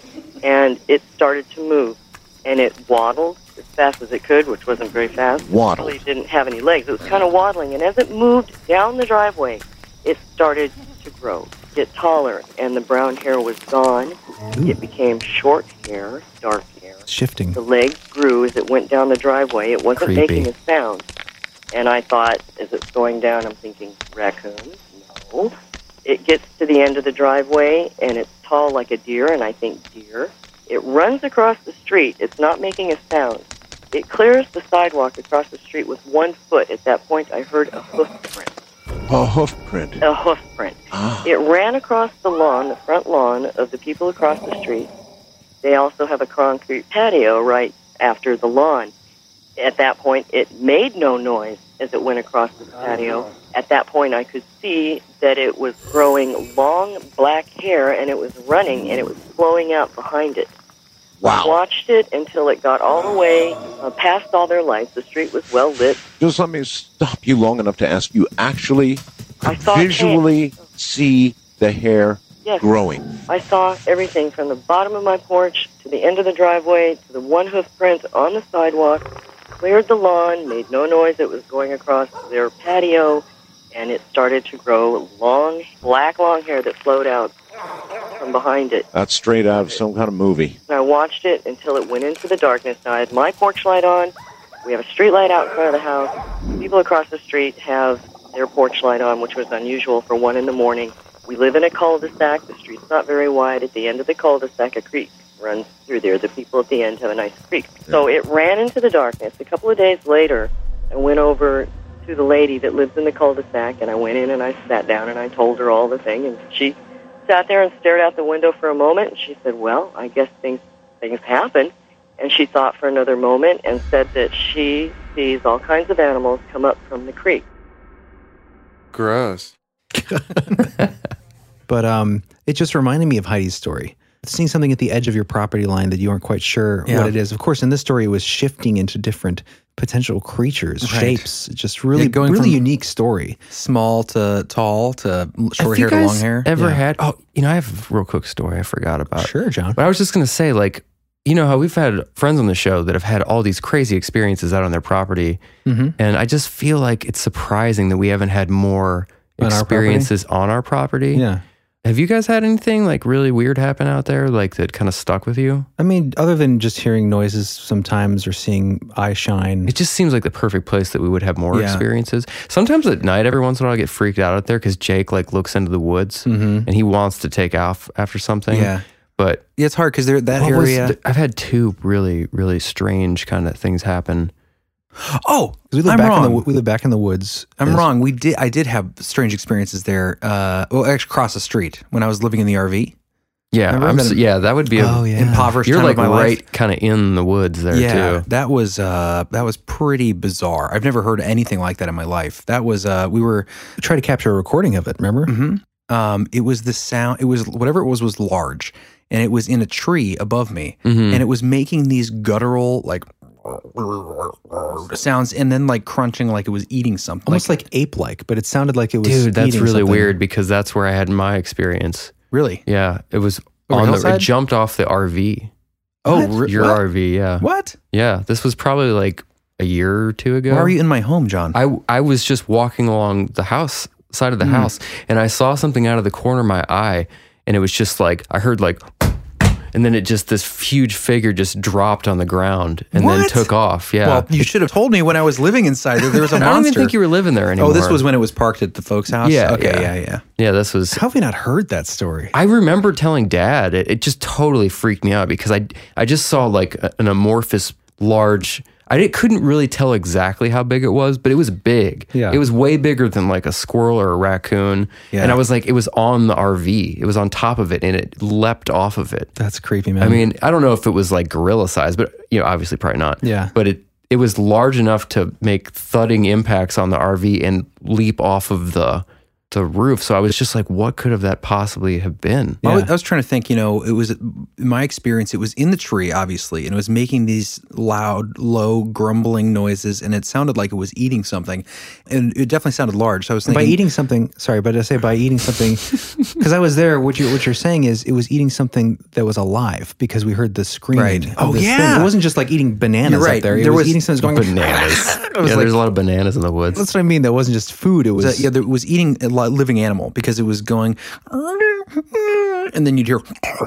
and it started to move, and it waddled as fast as it could, which wasn't very fast. Waddled. It didn't have any legs. It was kind of waddling, and as it moved down the driveway, it started to grow, get taller, and the brown hair was gone. It became short hair, dark hair. Shifting. The legs grew as it went down the driveway. It wasn't making a sound. And I thought, as it's going down, I'm thinking, raccoon? No. It gets to the end of the driveway, and it's tall like a deer, and I think deer. It runs across the street. It's not making a sound. It clears the sidewalk across the street with 1 foot. At that point, I heard a hoof print. A hoof print? A hoof print. Ah. It ran across the lawn, the front lawn of the people across the street. They also have a concrete patio right after the lawn. At that point, it made no noise as it went across the patio. At that point, I could see that it was growing long black hair, and it was running, and it was flowing out behind it. Wow. I watched it until it got all the way past all their lights. The street was well lit. Just let me stop you long enough to ask you actually saw visually see the hair Yes. growing. I saw everything from the bottom of my porch to the end of the driveway to the 1 hoof print on the sidewalk, cleared the lawn, made no noise. It was going across their patio, and it started to grow long, black long hair that flowed out from behind it. That's straight out of some kind of movie. And I watched it until it went into the darkness. Now, I had my porch light on. We have a street light out in front of the house. People across the street have their porch light on, which was unusual for 1 in the morning. We live in a cul-de-sac. The street's not very wide. At the end of the cul-de-sac, a creek runs through there. The people at the end have a nice creek. So it ran into the darkness. A couple of days later, I went over to the lady that lives in the cul-de-sac, and I went in and I sat down and I told her all the thing, and she sat there and stared out the window for a moment, and she said, well, I guess things things happen. And she thought for another moment and said that she sees all kinds of animals come up from the creek. Gross. But it just reminded me of Heidi's story. Seeing something at the edge of your property line that you aren't quite sure what it is. Of course, in this story, it was shifting into different potential creatures, shapes. Just really, going really from unique story. Small to tall to short hair Have you to guys long hair. ever had? Oh, I have a real quick story I forgot about. Sure, John. But I was just going to say, like, you know how we've had friends on the show that have had all these crazy experiences out on their property, and I just feel like it's surprising that we haven't had more experiences on our property. Yeah. Have you guys had anything like really weird happen out there, like that kind of stuck with you? I mean, other than just hearing noises sometimes or seeing eyes shine. It just seems like the perfect place that we would have more experiences. Sometimes at night, every once in a while, I get freaked out there because Jake like looks into the woods and he wants to take off after something. Yeah. But it's hard because that area. I've had two really, really strange kind of things happen. Oh, we live back in the woods. I'm wrong. I did have strange experiences there. Well, actually, across the street when I was living in the RV. Yeah, that would be impoverished. You're time like of my right, life. kind of in the woods there too. That was pretty bizarre. I've never heard anything like that in my life. That was we tried to capture a recording of it. Remember? Mm-hmm. It was the sound. It was whatever it was large, and it was in a tree above me, and it was making these guttural like sounds, and then like crunching like it was eating something, almost like ape-like, but it sounded like it was. Dude, that's eating really something. weird because that's where I had my experience. Really? Yeah, it was Over it jumped off the RV. Oh, your what? RV? Yeah. What? Yeah, this was probably like a year or two ago. Why are you in my home, John? I was just walking along the side of the house, and I saw something out of the corner of my eye, and it was just like I heard like. And then this huge figure just dropped on the ground and then took off. Yeah. Well, you should have told me when I was living inside there was a monster. I don't even think you were living there anymore. Oh, this was when it was parked at the folks' house? Yeah. Okay, yeah. Yeah, this was... How have we not heard that story? I remember telling Dad. It just totally freaked me out because I just saw like an amorphous, large... I couldn't really tell exactly how big it was, but it was big. Yeah. It was way bigger than like a squirrel or a raccoon. Yeah. And I was like, it was on the RV. It was on top of it and it leapt off of it. That's creepy, man. I mean, I don't know if it was like gorilla size, but obviously probably not. Yeah. But it was large enough to make thudding impacts on the RV and leap off of the roof. So I was just like, what could have that possibly have been? Yeah. I was trying to think, it was, in my experience, it was in the tree, obviously, and it was making these loud, low, grumbling noises, and it sounded like it was eating something, and it definitely sounded large. So I was thinking... By eating something, because I was there, what you're saying is it was eating something that was alive because we heard the screaming. Right. Oh, yeah. Thing. It wasn't just like eating bananas You're right. up there. It was eating something going... Bananas. There's a lot of bananas in the woods. That's what I mean. That wasn't just food. It was... it was eating a living animal because it was going, and then you'd hear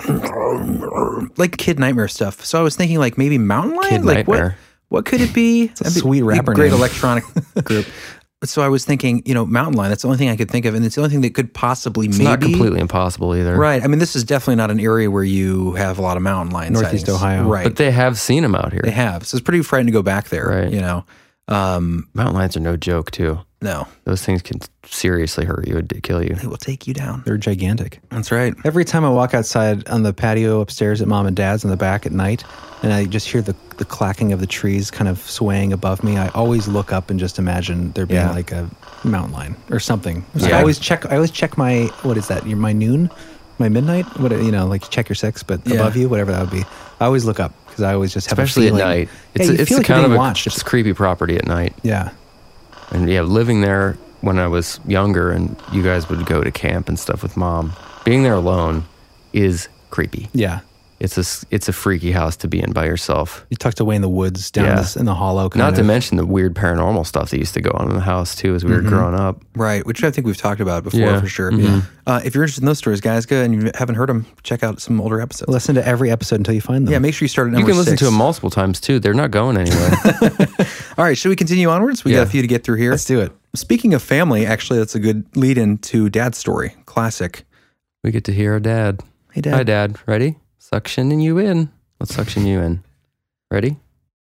like Kid Nightmare stuff. So I was thinking like maybe Mountain Lion. Kid like Nightmare. What could it be? It's a sweet rapper great name. electronic group. So I was thinking, Mountain Lion. That's the only thing I could think of, and it's the only thing that could possibly It's maybe not completely impossible either. Right. I mean, this is definitely not an area where you have a lot of mountain lion Northeast sightings. Ohio. Right. But they have seen them out here. They have. So it's pretty frightening to go back there. Right. Mountain lions are no joke too. No. Those things can seriously hurt you and kill you. They will take you down. They're gigantic. That's right. Every time I walk outside on the patio upstairs at Mom and Dad's in the back at night, and I just hear the clacking of the trees kind of swaying above me, I always look up and just imagine there being like a mountain lion or something. So I always check my, what is that? My noon? My midnight? What, like check your six, but above you, whatever that would be. I always look up because I always just have especially a feeling. at night. It's like kind of watched. It's creepy property at night. Yeah. And living there when I was younger and you guys would go to camp and stuff with Mom, being there alone is creepy. Yeah. It's a freaky house to be in by yourself. You tucked away in the woods down in the hollow. Not to mention the weird paranormal stuff that used to go on in the house too as we were growing up. Right, which I think we've talked about before for sure. Mm-hmm. If you're interested in those stories, guys, go and you haven't heard them, check out some older episodes. Listen to every episode until you find them. Yeah, make sure you start at number 6. You can listen to them multiple times too. They're not going anywhere. All right, should we continue onwards? We got a few to get through here. Let's do it. Speaking of family, actually, that's a good lead in to Dad's story. Classic. We get to hear our dad. Hey, Dad. Hi, Dad. Ready? Suctioning you in. Let's suction you in. Ready?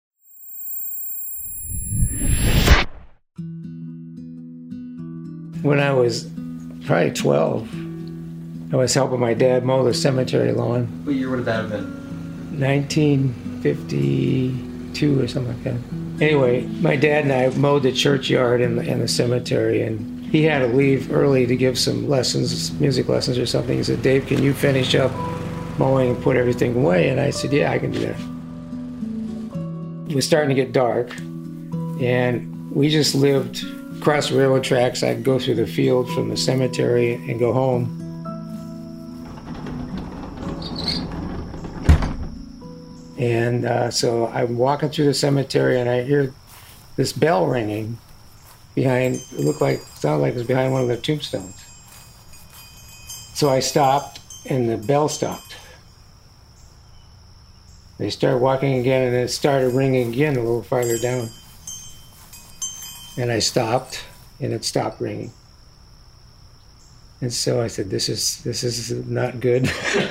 When I was probably 12, I was helping my dad mow the cemetery lawn. What year would that have been? 1952 or something like that. Anyway, my dad and I mowed the churchyard and the cemetery, and he had to leave early to give some lessons, music lessons or something. He said, Dave, can you finish up mowing and put everything away? And I said, yeah, I can do that. It was starting to get dark, and we just lived across the railroad tracks. I'd go through the field from the cemetery and go home. And so I'm walking through the cemetery, and I hear this bell ringing behind, sounded like it was behind one of the tombstones. So I stopped, and the bell stopped. They started walking again, and it started ringing again a little farther down. And I stopped, and it stopped ringing. And so I said, this is not good.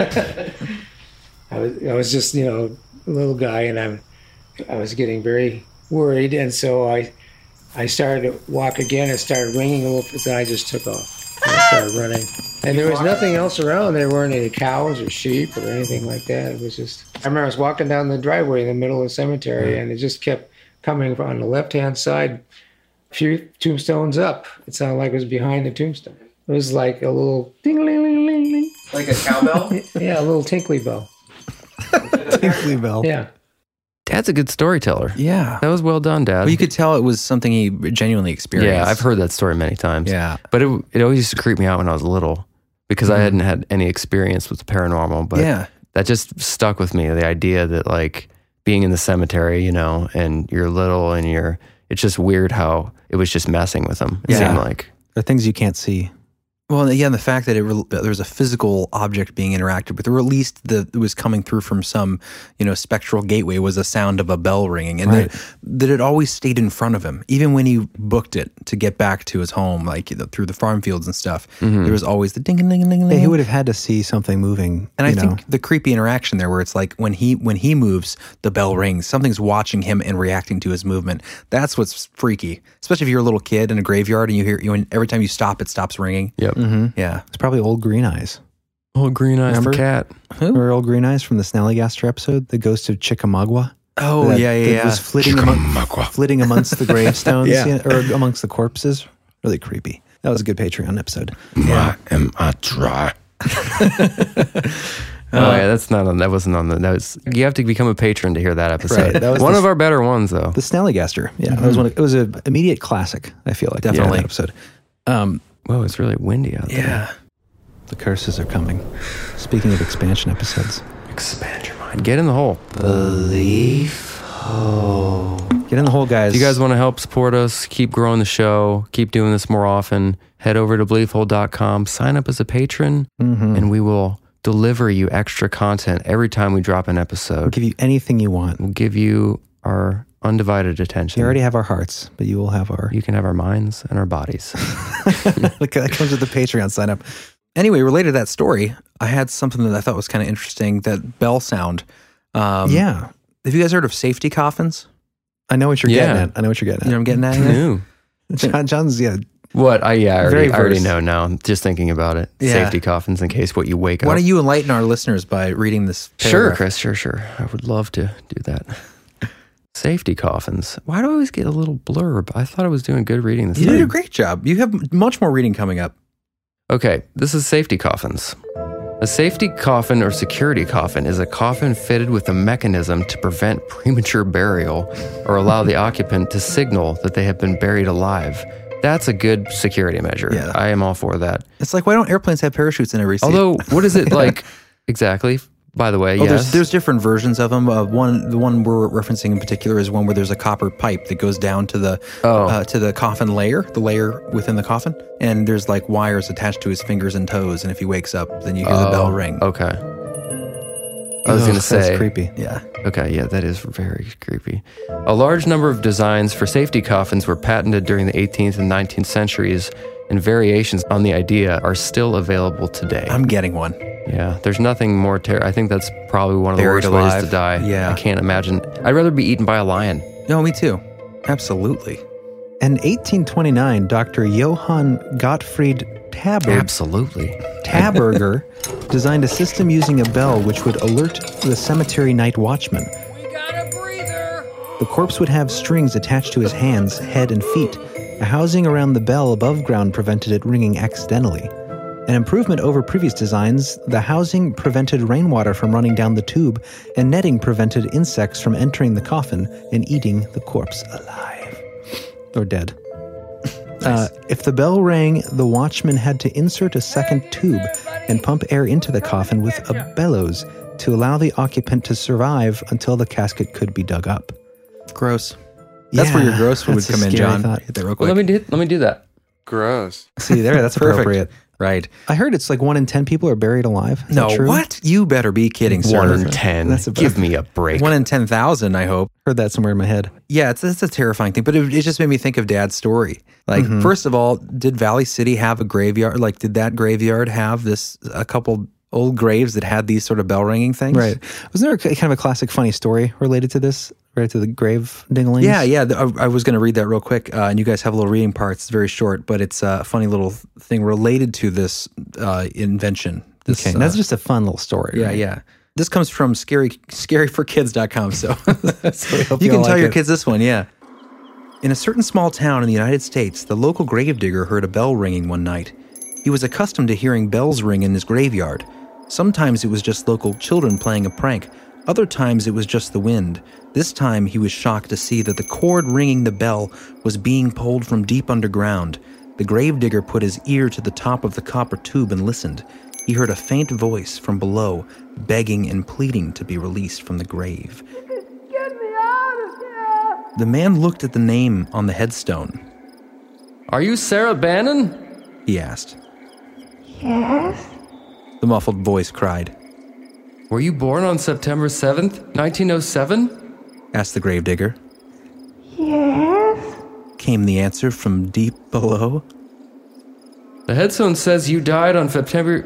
I was just, a little guy, and I was getting very worried, and so I started to walk again. It started ringing a little bit, and I just took off. And I started running. And there was nothing else around. There weren't any cows or sheep or anything like that. It was just, I remember I was walking down the driveway in the middle of the cemetery, and it just kept coming on the left-hand side, a few tombstones up. It sounded like it was behind the tombstone. It was like a little ding-a-ling-ling-ling-ling. Like a cowbell? Yeah, a little tinkly bell. Tinkly bell. Yeah. Dad's a good storyteller. Yeah. That was well done, Dad. Well, you could tell it was something he genuinely experienced. Yeah, I've heard that story many times. Yeah. But it always used to creep me out when I was little because I hadn't had any experience with the paranormal. But that just stuck with me, the idea that like being in the cemetery, and you're little and it's just weird how it was just messing with them. It seemed like. There are things you can't see. Well, yeah, and the fact that there was a physical object being interacted with, or at least it was coming through from some, spectral gateway, was a sound of a bell ringing, and that it always stayed in front of him, even when he booked it to get back to his home, like through the farm fields and stuff. Mm-hmm. There was always the ding-a-ling-a-ling-a-ling. Yeah, he would have had to see something moving, and I think the creepy interaction there, where it's like when he moves, the bell rings. Something's watching him and reacting to his movement. That's what's freaky, especially if you're a little kid in a graveyard and you hear every time you stop, it stops ringing. Yep. Mm-hmm. Yeah. It's probably Old Green Eyes. Old Green Eyes, remember? The cat. Who? Remember Old Green Eyes from the Snallygaster episode? The Ghost of Chickamauga? Oh, yeah. It was flitting amongst the gravestones or amongst the corpses. Really creepy. That was a good Patreon episode. Why am I dry? That wasn't on you have to become a patron to hear that episode. Right, that was one of our better ones, though. The Snallygaster. Yeah, it was an immediate classic, I feel like. Definitely. That episode. Whoa, it's really windy out there. Yeah. The curses are coming. Speaking of expansion episodes. Expand your mind. Get in the hole. Belief hole. Get in the hole, guys. If you guys want to help support us, keep growing the show, keep doing this more often, head over to beliefhole.com, sign up as a patron, and we will deliver you extra content every time we drop an episode. We'll give you anything you want. We'll give you our undivided attention. You already have our hearts, but you will have You can have our minds and our bodies. That comes with the Patreon sign up. Anyway, related to that story, I had something that I thought was kind of interesting, that bell sound. Yeah. Have you guys heard of safety coffins? I know what you're getting at. You know what I'm getting at? John's, What? I already know now. I'm just thinking about it. Yeah. Safety coffins in case you wake up. Why don't you enlighten our listeners by reading this Sure, paragraph? Chris. Sure. I would love to do that. Safety coffins. Why do I always get a little blurb? I thought I was doing good reading this. You did a great job. You have much more reading coming up. Okay, this is safety coffins. A safety coffin or security coffin is a coffin fitted with a mechanism to prevent premature burial or allow the occupant to signal that they have been buried alive. That's a good security measure. Yeah. I am all for that. It's like, why don't airplanes have parachutes in every seat? Although, what is it like exactly? By the way, yes. There's different versions of them. The one we're referencing in particular is one where there's a copper pipe that goes down to the coffin layer, the layer within the coffin, and there's like wires attached to his fingers and toes, and if he wakes up, then you hear the bell ring. Okay. I was going to say... That's creepy. Yeah. Okay, yeah, that is very creepy. A large number of designs for safety coffins were patented during the 18th and 19th centuries, and variations on the idea are still available today. I'm getting one. Yeah, there's nothing more I think that's probably one of the Buried worst alive. ways to die. Yeah. I can't imagine. I'd rather be eaten by a lion. No, me too. Absolutely. In 1829, Dr. Johann Gottfried Absolutely. Taberger designed a system using a bell which would alert the cemetery night watchman. We got a breather. The corpse would have strings attached to his hands, head, and feet. A housing around the bell above ground prevented it ringing accidentally. An improvement over previous designs, the housing prevented rainwater from running down the tube, and netting prevented insects from entering the coffin and eating the corpse alive. Or dead. If the bell rang, the watchman had to insert a second tube and pump air into the coffin with a bellows to allow the occupant to survive until the casket could be dug up. Gross. That's where your gross would come in, John. Hit that real quick. Well, let me do that. Gross. See there, that's Perfect. appropriate. Right. I heard it's like 1 in 10 people are buried alive. Is that true? What? You better be kidding, sir. 1 in 10. That's Give me a break. 1 in 10,000, I hope. Heard that somewhere in my head. Yeah, it's a terrifying thing, but it just made me think of Dad's story. Like, first of all, did Valley City have a graveyard? Like, did that graveyard have a couple old graves that had these sort of bell ringing things? Right. Wasn't there kind of a classic funny story related to this? Right to the grave dinglings? Yeah. I was going to read that real quick, and you guys have a little reading part. It's very short, but it's a funny little thing related to this invention. Okay, that's just a fun little story. Yeah, right? yeah. This comes from scaryforkids.com, so hope you can all tell like your it. kids this one, yeah. In a certain small town in the United States, the local gravedigger heard a bell ringing one night. He was accustomed to hearing bells ring in his graveyard. Sometimes it was just local children playing a prank. Other times it was just the wind. This time he was shocked to see that the cord ringing the bell was being pulled from deep underground. The gravedigger put his ear to the top of the copper tube and listened. He heard a faint voice from below, begging and pleading to be released from the grave. Get me out of here! The man looked at the name on the headstone. Are you Sarah Bannon? He asked. Yes? The muffled voice cried. Were you born on September 7th, 1907? Asked the gravedigger. Yes? Came the answer from deep below. The headstone says you died on February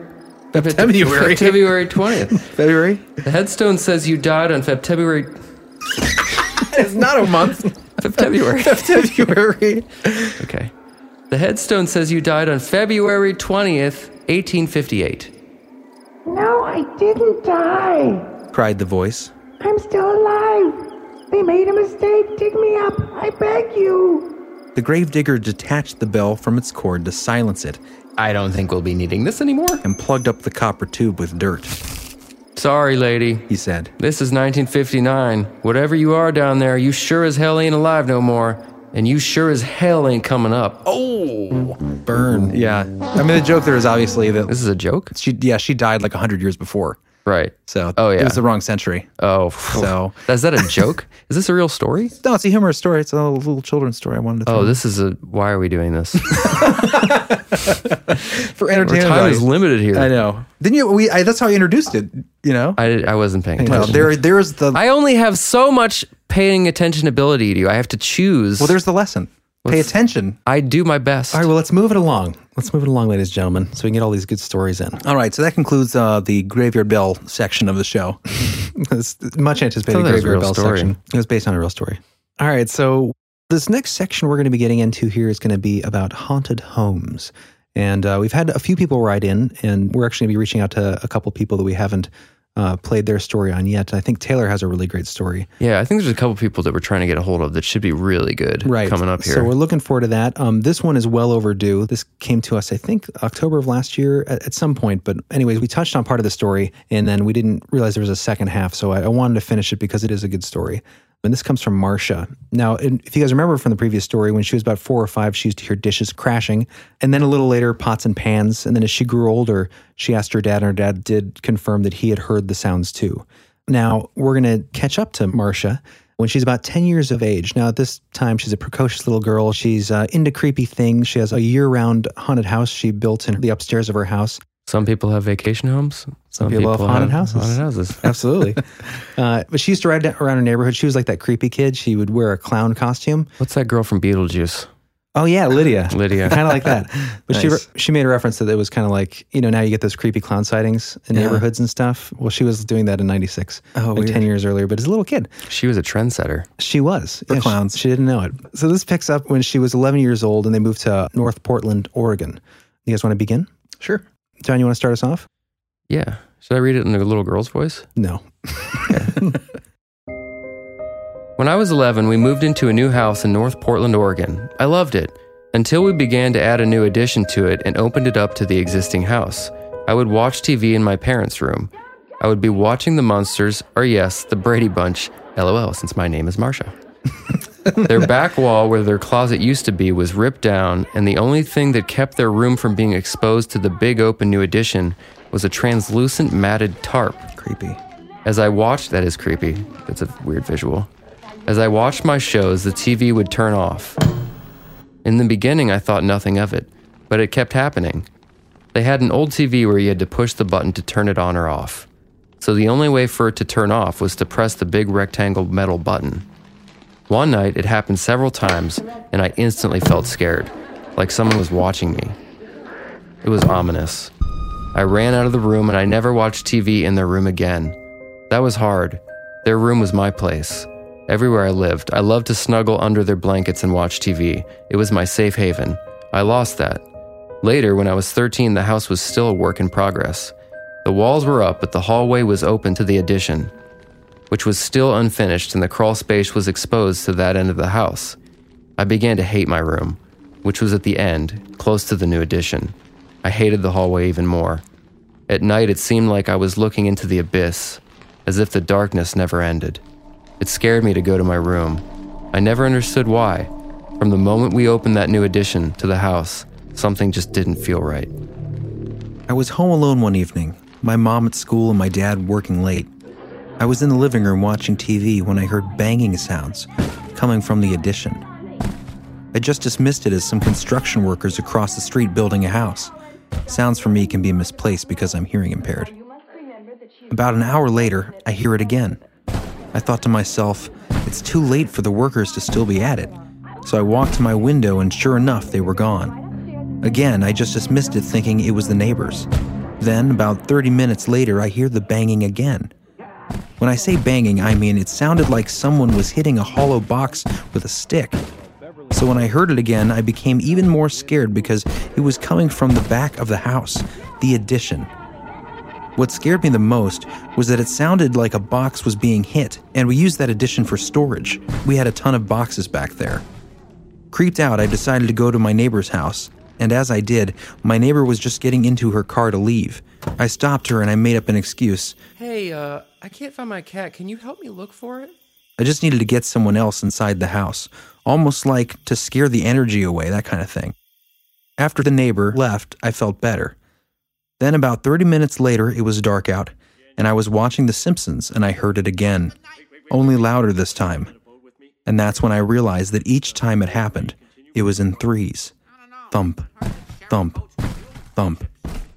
20th. February? The headstone says you died on February. It's not a month. February. February. Okay. The headstone says you died on February 20th, 1858. No, I didn't die. Cried the voice. I'm still alive. They made a mistake. Dig me up. I beg you. The gravedigger detached the bell from its cord to silence it. I don't think we'll be needing this anymore. And plugged up the copper tube with dirt. Sorry, lady, he said. This is 1959. Whatever you are down there, you sure as hell ain't alive no more. And you sure as hell ain't coming up. Oh, burn. Yeah. I mean, the joke there is obviously that... This is a joke? She died like 100 years before. Right. So it was the wrong century. Oh. So is that a joke? Is this a real story? No, it's a humorous story. It's a little children's story I wanted to throw. Oh, this is why are we doing this? For entertainment. Our time is limited here. I know. Didn't you? That's how you introduced it, you know? I wasn't paying attention. Well, there's the... I only have so much paying attention ability to you. I have to choose. Well, there's the lesson. Pay attention. I do my best. All right, well, let's move it along. Ladies and gentlemen, so we can get all these good stories in. All right, so that concludes the Graveyard Bell section of the show. It's much anticipated Graveyard Bell section. It was based on a real story. All right, so this next section we're going to be getting into here is going to be about haunted homes. And we've had a few people write in, and we're actually going to be reaching out to a couple people that we haven't played their story on yet. I think Taylor has a really great story. Yeah, I think there's a couple people that we're trying to get a hold of that should be really good coming up here. So we're looking forward to that. This one is well overdue. This came to us, I think, October of last year at some point. But anyways, we touched on part of the story, and then we didn't realize there was a second half. So I wanted to finish it because it is a good story. And this comes from Marcia. Now, if you guys remember from the previous story, when she was about 4 or 5, she used to hear dishes crashing. And then a little later, pots and pans. And then as she grew older, she asked her dad, and her dad did confirm that he had heard the sounds too. Now, we're going to catch up to Marcia when she's about 10 years of age. Now, at this time, she's a precocious little girl. She's into creepy things. She has a year-round haunted house she built in the upstairs of her house. Some people have vacation homes. Some people have haunted houses. Absolutely. But she used to ride around her neighborhood. She was like that creepy kid. She would wear a clown costume. What's that girl from Beetlejuice? Oh, yeah, Lydia. Lydia. Kind of like that. But Nice. she made a reference that it was kind of like, now you get those creepy clown sightings in neighborhoods and stuff. Well, she was doing that in 96. Oh, like 10 years earlier, but as a little kid. She was a trendsetter. She was. For clowns. She didn't know it. So this picks up when she was 11 years old and they moved to North Portland, Oregon. You guys want to begin? Sure. John, you want to start us off? Yeah. Should I read it in a little girl's voice? No. When I was 11, we moved into a new house in North Portland, Oregon. I loved it, until we began to add a new addition to it and opened it up to the existing house. I would watch TV in my parents' room. I would be watching the Munsters, or yes, the Brady Bunch, LOL, since my name is Marsha. Their back wall where their closet used to be was ripped down, and the only thing that kept their room from being exposed to the big open new addition was a translucent matted tarp. Creepy. As I watched, that is creepy. That's a weird visual. As I watched my shows, the TV would turn off. In the beginning, I thought nothing of it, but it kept happening. They had an old TV where you had to push the button to turn it on or off. So the only way for it to turn off was to press the big rectangle metal button. One night, it happened several times, and I instantly felt scared, like someone was watching me. It was ominous. I ran out of the room, and I never watched TV in their room again. That was hard. Their room was my place. Everywhere I lived, I loved to snuggle under their blankets and watch TV. It was my safe haven. I lost that. Later, when I was 13, the house was still a work in progress. The walls were up, but the hallway was open to the addition, which was still unfinished, and the crawl space was exposed to that end of the house. I began to hate my room, which was at the end, close to the new addition. I hated the hallway even more. At night, it seemed like I was looking into the abyss, as if the darkness never ended. It scared me to go to my room. I never understood why. From the moment we opened that new addition to the house, something just didn't feel right. I was home alone one evening, my mom at school and my dad working late. I was in the living room watching TV when I heard banging sounds coming from the addition. I just dismissed it as some construction workers across the street building a house. Sounds for me can be misplaced because I'm hearing impaired. About an hour later, I hear it again. I thought to myself, it's too late for the workers to still be at it. So I walked to my window and sure enough, they were gone. Again, I just dismissed it thinking it was the neighbors. Then, about 30 minutes later, I hear the banging again. When I say banging, I mean it sounded like someone was hitting a hollow box with a stick. So when I heard it again, I became even more scared because it was coming from the back of the house, the addition. What scared me the most was that it sounded like a box was being hit, and we used that addition for storage. We had a ton of boxes back there. Creeped out, I decided to go to my neighbor's house, and as I did, my neighbor was just getting into her car to leave. I stopped her and I made up an excuse. Hey, I can't find my cat. Can you help me look for it? I just needed to get someone else inside the house, almost like to scare the energy away, that kind of thing. After the neighbor left, I felt better. Then about 30 minutes later, it was dark out, and I was watching The Simpsons, and I heard it again, only louder this time. And that's when I realized that each time it happened, it was in threes. Thump, thump, thump.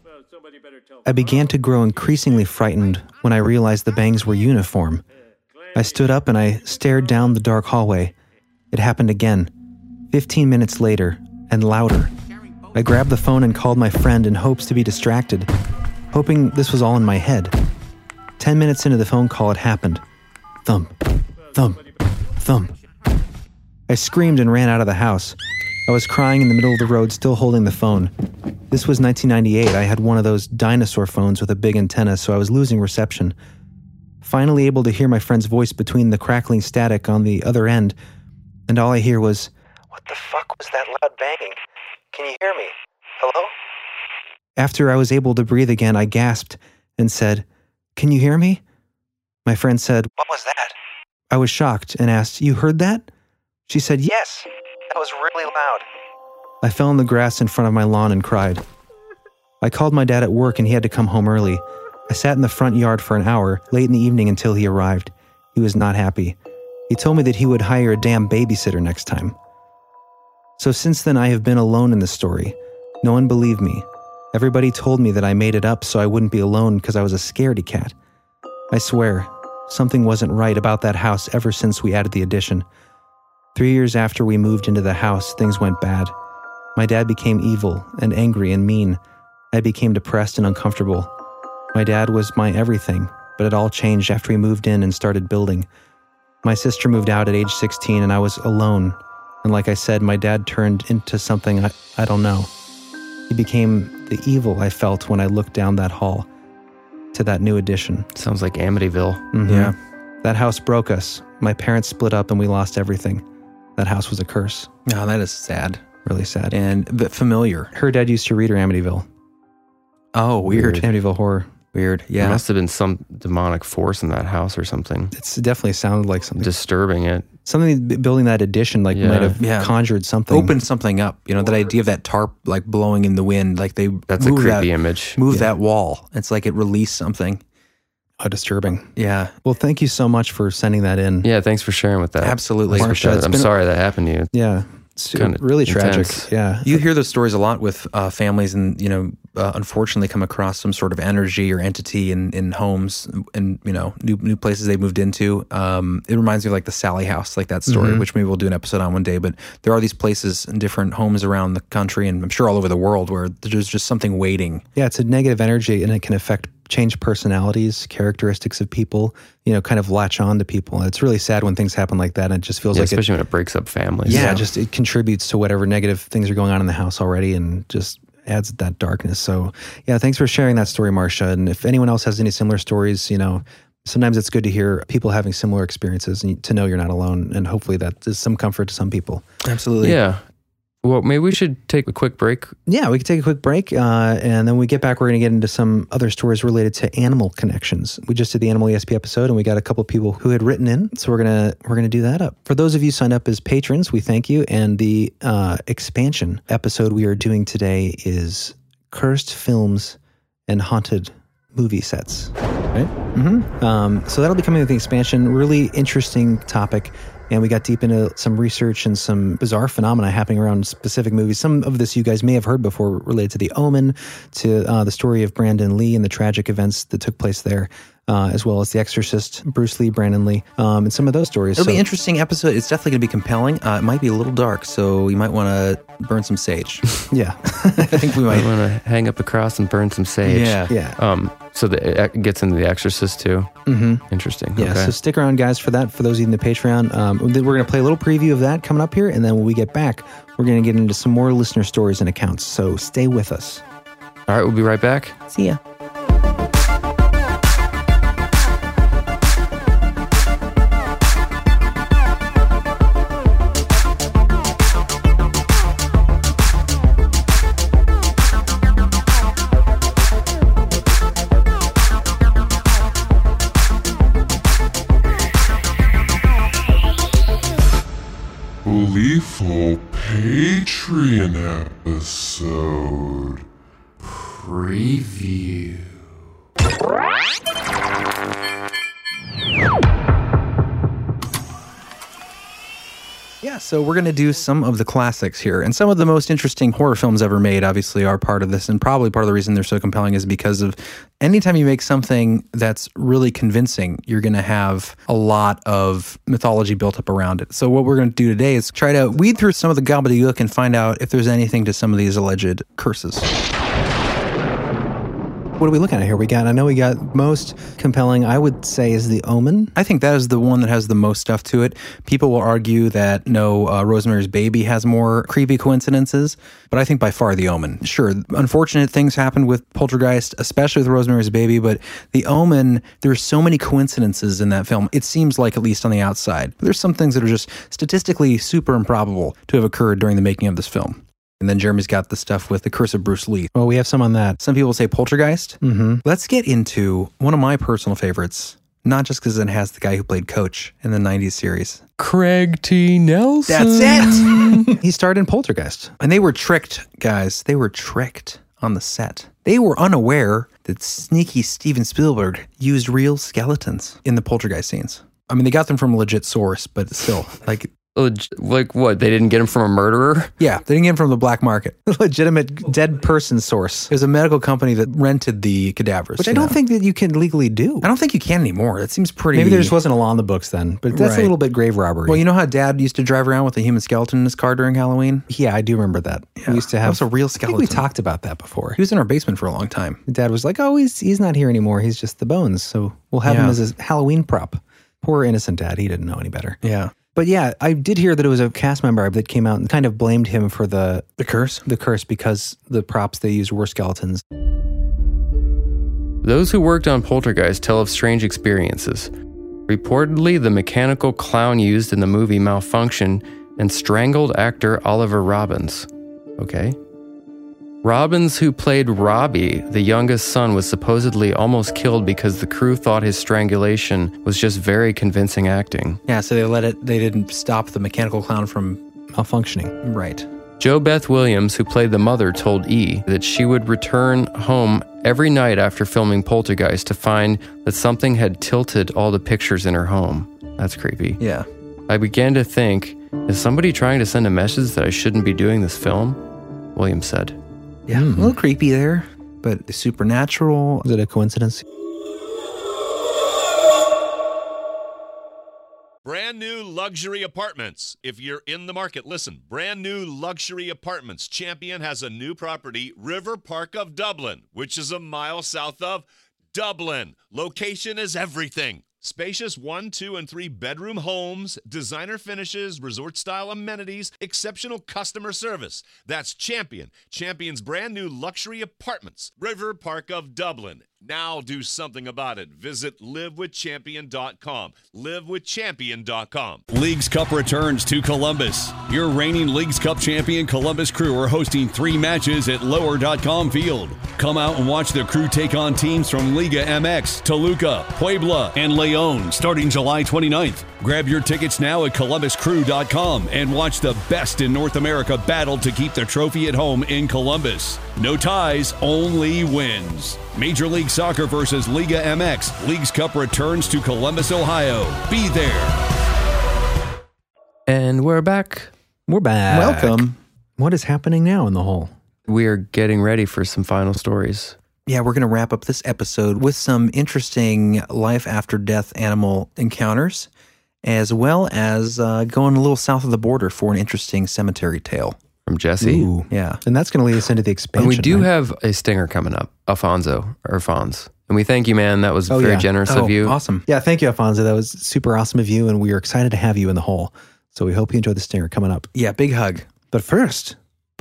I began to grow increasingly frightened when I realized the bangs were uniform. I stood up and I stared down the dark hallway. It happened again, 15 minutes later, and louder. I grabbed the phone and called my friend in hopes to be distracted, hoping this was all in my head. 10 minutes into the phone call, it happened. Thump, thump, thump. I screamed and ran out of the house. I was crying in the middle of the road, still holding the phone. This was 1998. I had one of those dinosaur phones with a big antenna, so I was losing reception. Finally able to hear my friend's voice between the crackling static on the other end, and all I hear was, "What the fuck was that loud banging? Can you hear me? Hello?" After I was able to breathe again, I gasped and said, "Can you hear me?" My friend said, "What was that?" I was shocked and asked, "You heard that?" She said, "Yes, that was really loud." I fell on the grass in front of my lawn and cried. I called my dad at work and he had to come home early. I sat in the front yard for an hour, late in the evening until he arrived. He was not happy. He told me that he would hire a damn babysitter next time. So since then I have been alone in this story. No one believed me. Everybody told me that I made it up so I wouldn't be alone because I was a scaredy cat. I swear, something wasn't right about that house ever since we added the addition. 3 years after we moved into the house, things went bad. My dad became evil and angry and mean. I became depressed and uncomfortable. My dad was my everything, but it all changed after we moved in and started building. My sister moved out at age 16 and I was alone. And like I said, my dad turned into something I don't know. He became the evil I felt when I looked down that hall to that new addition. Sounds like Amityville. Mm-hmm. Yeah. That house broke us. My parents split up and we lost everything. That house was a curse. Oh, that is sad. Really sad. And familiar. Her dad used to read her Amityville. Oh, weird. Amityville horror. Weird, yeah. There must have been some demonic force in that house or something. It's definitely sounded like something. Disturbing it. Something building that addition might have conjured something. Opened something up. You know, that idea of that tarp like blowing in the wind. Like That's a creepy image. Move that wall. It's like it released something. Disturbing. Yeah. Well, thank you so much for sending that in. Yeah, thanks for sharing with that. Absolutely. Marsha, I'm sorry that happened to you. Yeah. It's really tragic. Yeah. You hear those stories a lot with families and, unfortunately come across some sort of energy or entity in homes and, new places they moved into. It reminds me of like the Sally House, like that story, which maybe we'll do an episode on one day. But there are these places in different homes around the country and I'm sure all over the world where there's just something waiting. Yeah, it's a negative energy and it can change personalities, characteristics of people, kind of latch on to people. And it's really sad when things happen like that. And it just feels like especially when it breaks up families. Yeah, just it contributes to whatever negative things are going on in the house already and just adds that darkness. So yeah, thanks for sharing that story, Marsha. And if anyone else has any similar stories, sometimes it's good to hear people having similar experiences and to know you're not alone. And hopefully that is some comfort to some people. Absolutely. Yeah. Well, maybe we should take a quick break. Yeah, we can take a quick break, and then when we get back, we're going to get into some other stories related to animal connections. We just did the Animal ESP episode, and we got a couple of people who had written in, so we're gonna do that up. For those of you signed up as patrons, we thank you. And the expansion episode we are doing today is cursed films and haunted movie sets. Right? Mm-hmm. So that'll be coming with the expansion. Really interesting topic. And we got deep into some research and some bizarre phenomena happening around specific movies. Some of this you guys may have heard before related to The Omen, to the story of Brandon Lee and the tragic events that took place there, as well as The Exorcist, Bruce Lee, Brandon Lee, and some of those stories. It'll be an interesting episode. It's definitely going to be compelling. It might be a little dark, so you might want to burn some sage. Yeah. I think we might want to hang up a cross and burn some sage. Yeah. So it gets into The Exorcist too. Mm-hmm. Interesting. Yeah, okay. So stick around, guys, for that. For those of you in the Patreon, we're going to play a little preview of that coming up here, and then when we get back, we're going to get into some more listener stories and accounts. So stay with us. All right, we'll be right back. See ya. Gleeful Patreon episode preview. Yeah, so we're going to do some of the classics here. And some of the most interesting horror films ever made, obviously, are part of this. And probably part of the reason they're so compelling is because of anytime you make something that's really convincing, you're going to have a lot of mythology built up around it. So what we're going to do today is try to weed through some of the gobbledygook and find out if there's anything to some of these alleged curses. What are we looking at here? I know we got most compelling, I would say, is The Omen. I think that is the one that has the most stuff to it. People will argue that Rosemary's Baby has more creepy coincidences, but I think by far The Omen. Sure, unfortunate things happened with Poltergeist, especially with Rosemary's Baby, but The Omen, there's so many coincidences in that film. It seems like, at least on the outside. But there's some things that are just statistically super improbable to have occurred during the making of this film. And then Jeremy's got the stuff with The Curse of Bruce Lee. Well, we have some on that. Some people say Poltergeist. Mm-hmm. Let's get into one of my personal favorites, not just because it has the guy who played Coach in the 90s series. Craig T. Nelson. That's it! He starred in Poltergeist. And they were tricked, guys. They were tricked on the set. They were unaware that sneaky Steven Spielberg used real skeletons in the Poltergeist scenes. I mean, they got them from a legit source, but still, like what? They didn't get him from a murderer? Yeah, they didn't get him from the black market. Legitimate dead person source. There's a medical company that rented the cadavers. Which I don't think that you can legally do. I don't think you can anymore. That seems pretty... Maybe there just wasn't a law in the books then, but that's a little bit grave robbery. Well, you know how Dad used to drive around with a human skeleton in his car during Halloween? Yeah, I do remember that. Yeah, we used to have... That was a real skeleton. I think we talked about that before. He was in our basement for a long time. Dad was like, oh, he's not here anymore. He's just the bones, so we'll have him as a Halloween prop. Poor innocent Dad. He didn't know any better. Yeah. But yeah, I did hear that it was a cast member that came out and kind of blamed him for the curse? The curse because the props they used were skeletons. Those who worked on Poltergeist tell of strange experiences. Reportedly, the mechanical clown used in the movie malfunctioned and strangled actor Oliver Robbins. Okay. Robbins, who played Robbie, the youngest son, was supposedly almost killed because the crew thought his strangulation was just very convincing acting. Yeah, so they didn't stop the mechanical clown from malfunctioning. Right. Jo Beth Williams, who played the mother, told E! that she would return home every night after filming Poltergeist to find that something had tilted all the pictures in her home. That's creepy. Yeah. I began to think, is somebody trying to send a message that I shouldn't be doing this film? Williams said. Yeah, a little creepy there, but supernatural. Is it a coincidence? Brand new luxury apartments. If you're in the market, listen. Brand new luxury apartments. Champion has a new property, River Park of Dublin, which is a mile south of Dublin. Location is everything. Spacious 1, 2, and 3 bedroom homes, designer finishes, resort-style amenities, exceptional customer service. That's Champion. Champion's brand new luxury apartments, River Park of Dublin. Now do something about it. Visit livewithchampion.com. Livewithchampion.com. Leagues Cup returns to Columbus. Your reigning Leagues Cup champion Columbus Crew are hosting 3 matches at lower.com field. Come out and watch the Crew take on teams from Liga MX, Toluca, Puebla, and León starting July 29th. Grab your tickets now at columbuscrew.com and watch the best in North America battle to keep the trophy at home in Columbus. No ties, only wins. Major League Soccer versus Liga MX. Leagues Cup returns to Columbus, Ohio. Be there. And we're back. We're back. Welcome. What is happening now in the hole? We are getting ready for some final stories. Yeah, we're going to wrap up this episode with some interesting life after death animal encounters, as well as going a little south of the border for an interesting cemetery tale. From Jesse. Ooh. Yeah. And that's going to lead us into the expansion. And we do have a stinger coming up, Alfonso. And we thank you, man. That was very generous of you. Awesome. Yeah, thank you, Alfonso. That was super awesome of you, and we are excited to have you in the hole. So we hope you enjoy the stinger coming up. Yeah, big hug. But first,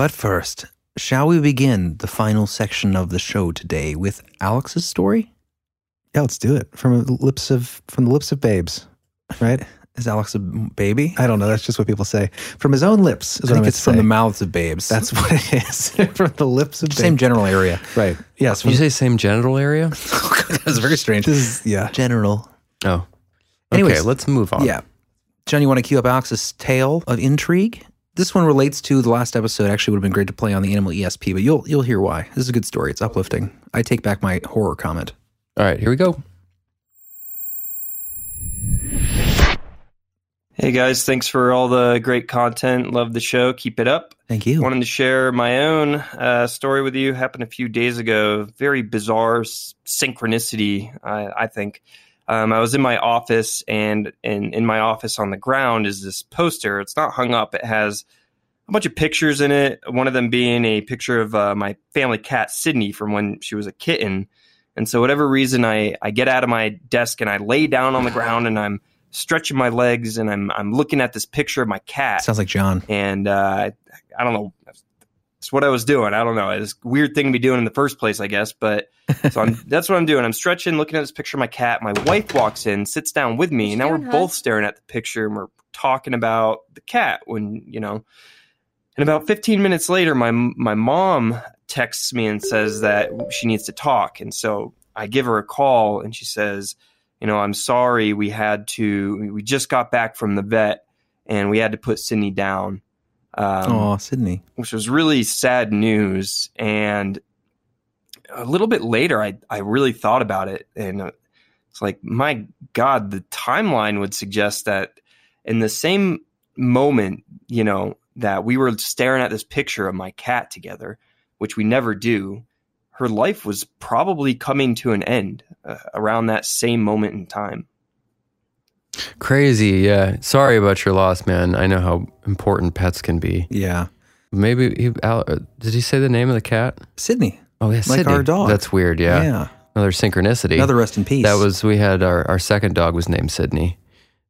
shall we begin the final section of the show today with Alex's story? Yeah, let's do it. From the lips of babes, right? Is Alex a baby? I don't know. That's just what people say. From his own lips. I think it's from the mouths of babes. That's what it is. From the lips of babes. Same general area. Right. Yes. Did you say same genital area? That's very strange. General. Oh. Anyways, okay, let's move on. Yeah. John, you want to cue up Alex's tale of intrigue? This one relates to the last episode. Actually, would have been great to play on the Animal ESP, but you'll hear why. This is a good story. It's uplifting. I take back my horror comment. All right, here we go. Hey guys, thanks for all the great content. Love the show. Keep it up. Thank you. Wanted to share my own story with you. Happened a few days ago. Very bizarre synchronicity, I think. I was in my office, and in my office on the ground is this poster. It's not hung up. It has a bunch of pictures in it, one of them being a picture of my family cat, Sydney, from when she was a kitten. And so whatever reason, I get out of my desk and I lay down on the ground and I'm stretching my legs and I'm looking at this picture of my cat. Sounds like John. And I don't know. It's what I was doing. I don't know. It's a weird thing to be doing in the first place, I guess. But so that's what I'm doing. I'm stretching, looking at this picture of my cat. My wife walks in, sits down with me, and now we're both staring at the picture and we're talking about the cat when, and about 15 minutes later, my mom texts me and says that she needs to talk. And so I give her a call and she says, I'm sorry, we just got back from the vet and we had to put Sydney down. Sydney. Which was really sad news. And a little bit later, I really thought about it. And it's like, my God, the timeline would suggest that in the same moment, that we were staring at this picture of my cat together, which we never do, her life was probably coming to an end around that same moment in time. Crazy, yeah. Sorry about your loss, man. I know how important pets can be. Yeah. Maybe did he say the name of the cat? Sydney. Oh, yeah, Sydney. Like our dog. That's weird, yeah. Yeah. Another synchronicity. Another rest in peace. We had our second dog was named Sydney.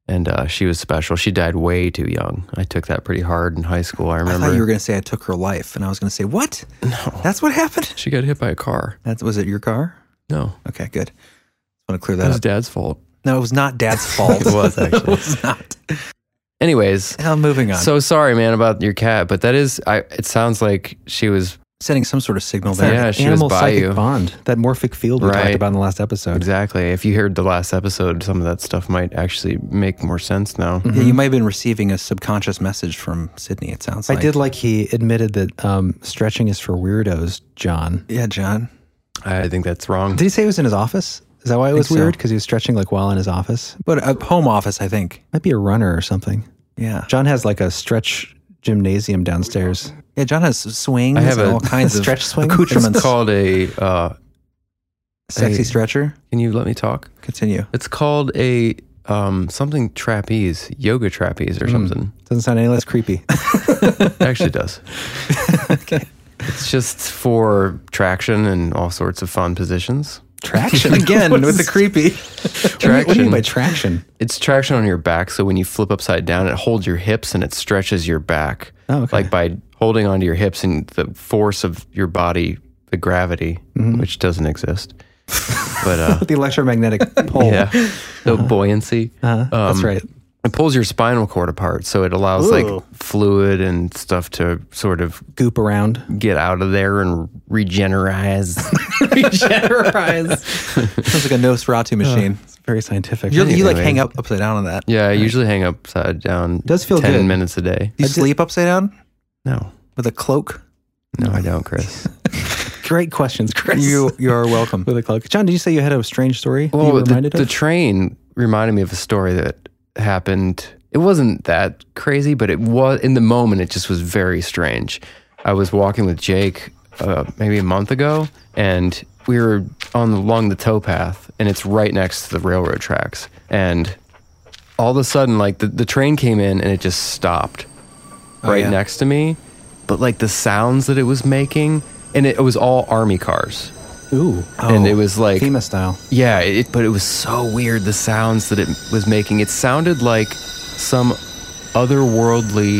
And she was special. She died way too young. I took that pretty hard in high school. I remember. I thought you were going to say I took her life, and I was going to say, what? No. That's what happened? She got hit by a car. Was it your car? No. Okay, good. I want to clear that up. It was up. Dad's fault. No, it was not Dad's fault. It was, actually. It was not. Anyways. Moving on. So sorry, man, about your cat, but it sounds like she was sending some sort of signal there. Yeah, she animal was by psychic you. bond, that morphic field we talked about in the last episode. Exactly. If you heard the last episode, some of that stuff might actually make more sense now. Yeah, you might have been receiving a subconscious message from Sydney, it sounds like. I did like he admitted that stretching is for weirdos, John. Yeah, John. I think that's wrong. Did he say he was in his office? Is that why it was weird? Because he was stretching like while in his office? But a home office, I think. Might be a runner or something. Yeah. John has like a stretch gymnasium downstairs. Yeah, John has swings. I have and all kinds of stretch swing accoutrements. It's called a sexy stretcher. Can you let me talk? Continue. It's called a something trapeze, yoga trapeze or something. Doesn't sound any less creepy. It actually does. Okay. It's just for traction and all sorts of fun positions. Traction again with the creepy. Traction. What do you mean by traction? It's traction on your back. So when you flip upside down, it holds your hips and it stretches your back. Oh, okay. Like by holding onto your hips and the force of your body, the gravity, which doesn't exist. But the electromagnetic pole. Yeah, the buoyancy. That's right. It pulls your spinal cord apart, so it allows like fluid and stuff to sort of goop around, get out of there, and regenerize. Sounds like a Nosferatu machine. It's very scientific. You like hang up upside down on that. Yeah, I usually hang upside down. It does feel 10 good. minutes a day. You sleep upside down No, with a cloak? no, I don't, Chris. Great questions, Chris. You are welcome. With a cloak. John, did you say you had a strange story? Well, you were reminded the of? train reminded me of a story that happened. It wasn't that crazy, but it was in the moment. It just was very strange. I was walking with Jake maybe a month ago, and we were along the towpath, and it's right next to the railroad tracks. And all of a sudden, like the train came in, and it just stopped right next to me. But like the sounds that it was making, and it was all army cars. Ooh. And it was like FEMA style. Yeah, but it was so weird, the sounds that it was making. It sounded like some otherworldly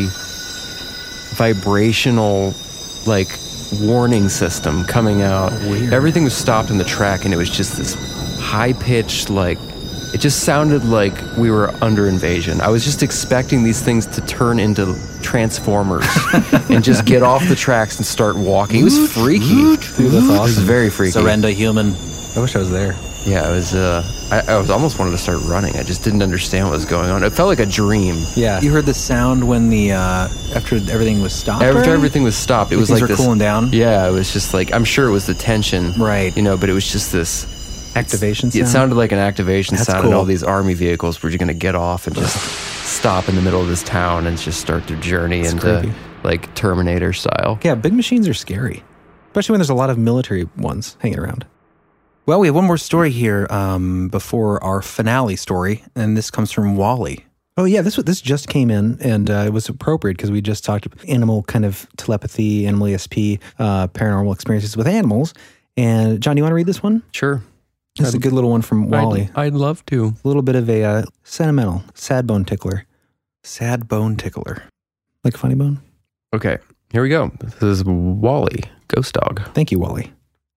vibrational like warning system coming out. Weird. Everything was stopped in the track, and it was just this high-pitched, like, it just sounded like we were under invasion. I was just expecting these things to turn into Transformers and just get off the tracks and start walking. It was freaky. Dude, that's awesome. It was very freaky. Surrender, human. I wish I was there. Yeah, it was. I was almost wanted to start running. I just didn't understand what was going on. It felt like a dream. Yeah. You heard the sound when after everything was stopped? After everything was stopped, it was like things were this. cooling down? Yeah, it was just like, I'm sure it was the tension. Right. But it was just this activation It sound? sounded like an activation That's sound, cool. and all these army vehicles were going to get off and just stop in the middle of this town and just start their journey into creepy. like Terminator style. Yeah, big machines are scary, especially when there's a lot of military ones hanging around. Well, we have one more story here before our finale story, and this comes from Wally. Oh yeah, this just came in, and it was appropriate because we just talked about animal kind of telepathy, animal ESP, paranormal experiences with animals. And John, you want to read this one? Sure. This is a good little one from Wally. I'd love to. A little bit of a sentimental, sad bone tickler. Sad bone tickler. Like funny bone? Okay, here we go. This is Wally, Ghost Dog. Thank you, Wally.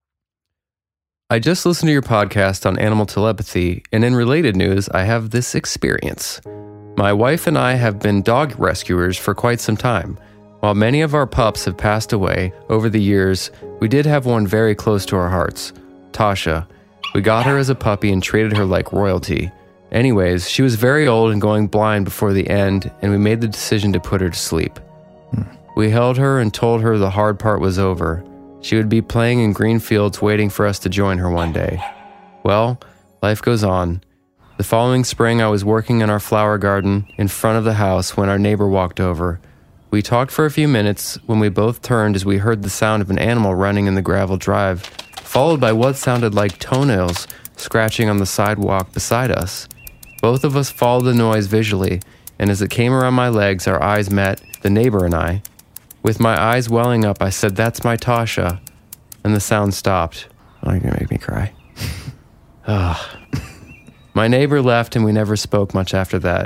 I just listened to your podcast on animal telepathy, and in related news, I have this experience. My wife and I have been dog rescuers for quite some time. While many of our pups have passed away over the years, we did have one very close to our hearts, Tasha. We got her as a puppy and treated her like royalty. Anyways, she was very old and going blind before the end, and we made the decision to put her to sleep. We held her and told her the hard part was over. She would be playing in green fields waiting for us to join her one day. Well, life goes on. The following spring, I was working in our flower garden in front of the house when our neighbor walked over. We talked for a few minutes when we both turned as we heard the sound of an animal running in the gravel drive, followed by what sounded like toenails scratching on the sidewalk beside us. Both of us followed the noise visually, and as it came around my legs, our eyes met, the neighbor and I. With my eyes welling up, I said, "That's my Tasha," and the sound stopped. Oh, you're gonna make me cry. My neighbor left, and we never spoke much after that.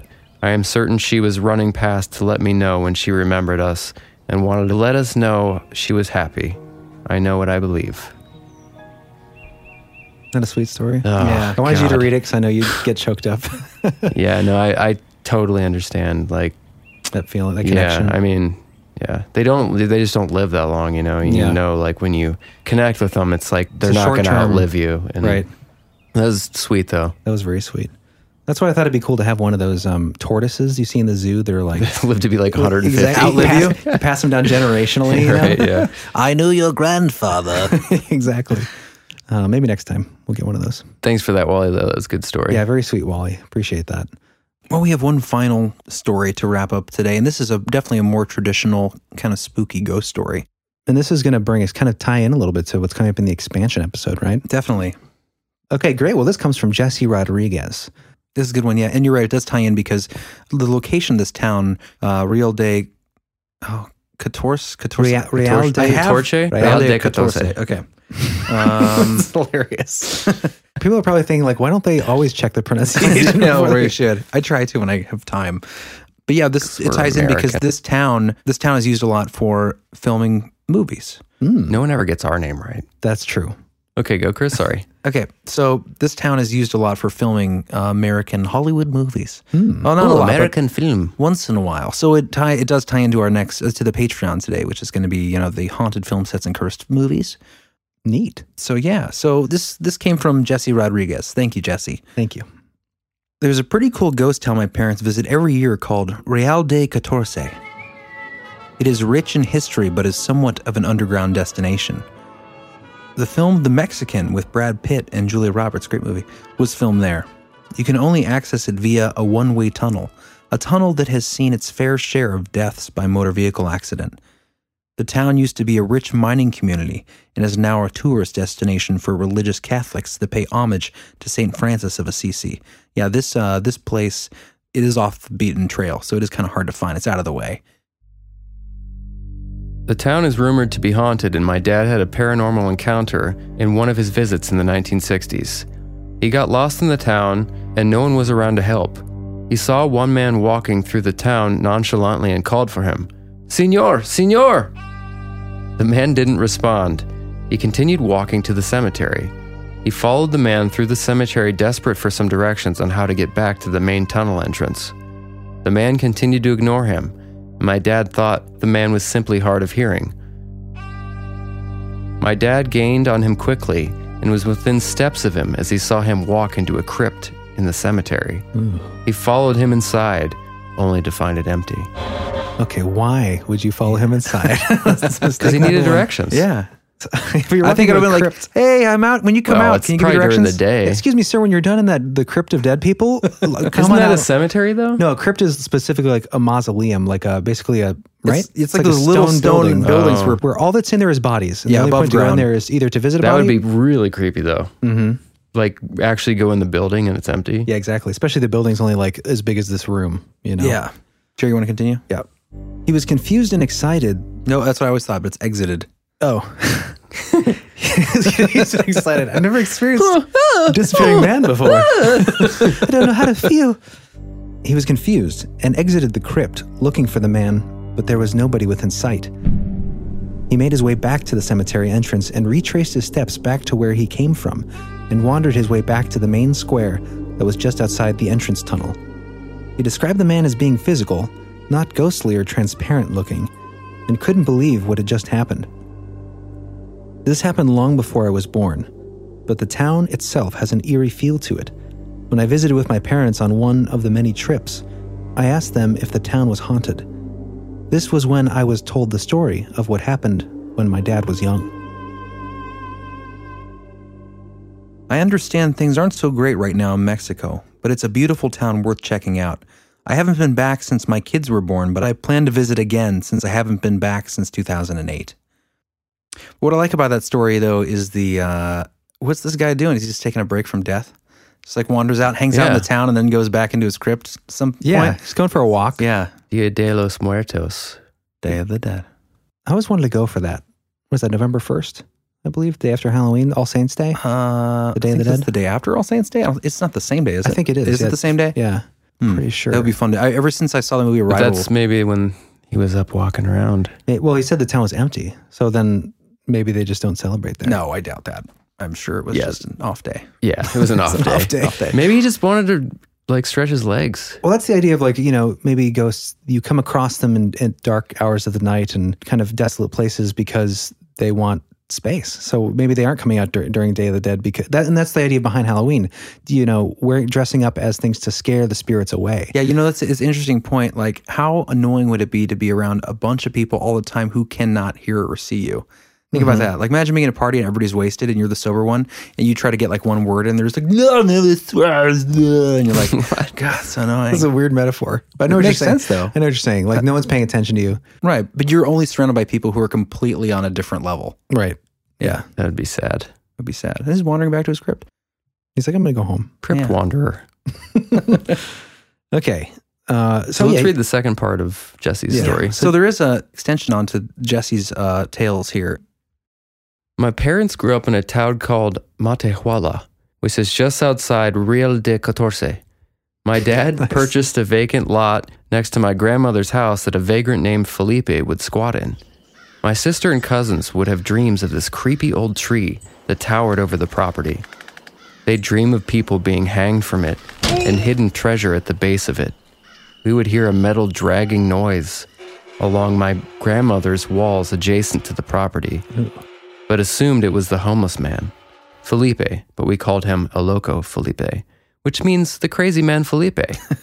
I am certain she was running past to let me know when she remembered us and wanted to let us know she was happy. I know what I believe. Isn't that a sweet story? Oh, yeah. I wanted you to God. read it because I know you'd get choked up. Yeah, no, I totally understand. Like that feeling, that connection. Yeah, I mean, yeah, they just don't live that long, you know. You know, like when you connect with them, it's like they're not going to outlive you. And right. That was sweet, though. That was very sweet. That's why I thought it'd be cool to have one of those tortoises you see in the zoo. They're like live to be like 150. Exactly. Outlive you. Pass them down generationally. You know? Right, yeah. I knew your grandfather. Exactly. Maybe next time we'll get one of those. Thanks for that, Wally, though. That was a good story. Yeah, very sweet, Wally. Appreciate that. Well, we have one final story to wrap up today, and this is definitely a more traditional kind of spooky ghost story. And this is going to bring us kind of tie in a little bit to what's coming up in the expansion episode, right? Definitely. Okay, great. Well, this comes from Jesse Rodriguez. This is a good one, yeah. And you're right, it does tie in because the location of this town, Real de... Oh, Real de Catorce. Okay. It's hilarious. People are probably thinking, like, why don't they always check the pronunciation? No, they should. I try to when I have time. But yeah, it ties in because this town is used a lot for filming movies. No one ever gets our name right. That's true. Okay, go, Chris. Sorry. Okay, so this town is used a lot for filming American Hollywood movies. Well, not a lot, American film. Once in a while. So it does tie into our next to the Patreon today, which is going to be the haunted film sets and cursed movies. Neat. So yeah, this came from Jesse Rodriguez. Thank you, Jesse. Thank you. There's a pretty cool ghost town my parents visit every year called Real de Catorce. It is rich in history, but is somewhat of an underground destination. The film The Mexican with Brad Pitt and Julia Roberts, great movie, was filmed there. You can only access it via a one-way tunnel, a tunnel that has seen its fair share of deaths by motor vehicle accident. The town used to be a rich mining community and is now a tourist destination for religious Catholics that pay homage to St. Francis of Assisi. Yeah, this place, it is off the beaten trail, so it is kind of hard to find. It's out of the way. The town is rumored to be haunted, and my dad had a paranormal encounter in one of his visits in the 1960s. He got lost in the town, and no one was around to help. He saw one man walking through the town nonchalantly and called for him. "Señor, señor!" The man didn't respond. He continued walking to the cemetery. He followed the man through the cemetery, desperate for some directions on how to get back to the main tunnel entrance. The man continued to ignore him. My dad thought the man was simply hard of hearing. My dad gained on him quickly and was within steps of him as he saw him walk into a crypt in the cemetery. He followed him inside, only to find it empty. Okay, why would you follow him inside? Because he needed directions. Yeah. I think it would have been like, "Hey, I'm out. When you come out, can you give me directions?" During the day. Excuse me, sir. When you're done in the crypt of dead people, isn't that a cemetery though? No, a crypt is specifically like a mausoleum, like basically a right. It's like those little stone buildings where all that's in there is bodies. And yeah, the only above point to go in ground. there is either to visit a That body. would be really creepy though. Mm-hmm. Like actually go in the building and it's empty. Yeah, exactly. Especially the building's only like as big as this room. You know. Yeah. Jerry, you want to continue? Yeah. He was confused and excited. No, that's what I always thought, but it's exited. Oh. He's excited. I've never experienced a disappearing man before. I don't know how to feel. He was confused and exited the crypt looking for the man, but there was nobody within sight. He made his way back to the cemetery entrance and retraced his steps back to where he came from and wandered his way back to the main square that was just outside the entrance tunnel. He described the man as being physical, not ghostly or transparent looking, and couldn't believe what had just happened. This happened long before I was born, but the town itself has an eerie feel to it. When I visited with my parents on one of the many trips, I asked them if the town was haunted. This was when I was told the story of what happened when my dad was young. I understand things aren't so great right now in Mexico, but it's a beautiful town worth checking out. I haven't been back since my kids were born, but I plan to visit again since I haven't been back since 2008. What I like about that story, though, is what's this guy doing? Is he just taking a break from death? Just like wanders out, hangs out in the town, and then goes back into his crypt some point? He's going for a walk. Yeah. Dia de los Muertos. Day of the Dead. I always wanted to go for that. Was that November 1st? I believe, day after Halloween, All Saints Day? The Day of the Dead? The day after All Saints Day? It's not the same day, is it? I think it is. Is it the same day? Yeah. Pretty sure. That would be fun. Ever since I saw the movie But Arrival. that's maybe when he was up walking around. Well, he said the town was empty. So then maybe they just don't celebrate there. No, I doubt that. I'm sure it was just an off day. Yeah, it was an off day. Off day. Maybe he just wanted to like stretch his legs. Well, that's the idea of like, maybe ghosts, you come across them in dark hours of the night and kind of desolate places because they want space. So maybe they aren't coming out during Day of the Dead and that's the idea behind Halloween. Dressing up as things to scare the spirits away. Yeah, it's an interesting point. Like, how annoying would it be to be around a bunch of people all the time who cannot hear or see you? Think about that. Like, imagine being at a party and everybody's wasted and you're the sober one and you try to get like one word and they're just like, no, this swears. And you're like, God, it's so annoying. That's a weird metaphor. But I know what you're saying. Makes sense, though. I know what you're saying. Like, no one's paying attention to you. Right. But you're only surrounded by people who are completely on a different level. Right. Yeah. That would be sad. It would be sad. He's wandering back to his crypt. He's like, I'm going to go home. Crypt wanderer. Okay. So let's read the second part of Jesse's story. So there is an extension onto Jesse's tales here. My parents grew up in a town called Matehuala, which is just outside Real de Catorce. My dad purchased a vacant lot next to my grandmother's house that a vagrant named Felipe would squat in. My sister and cousins would have dreams of this creepy old tree that towered over the property. They'd dream of people being hanged from it and hidden treasure at the base of it. We would hear a metal dragging noise along my grandmother's walls adjacent to the property, but assumed it was the homeless man, Felipe, but we called him El Loco Felipe, which means the crazy man Felipe.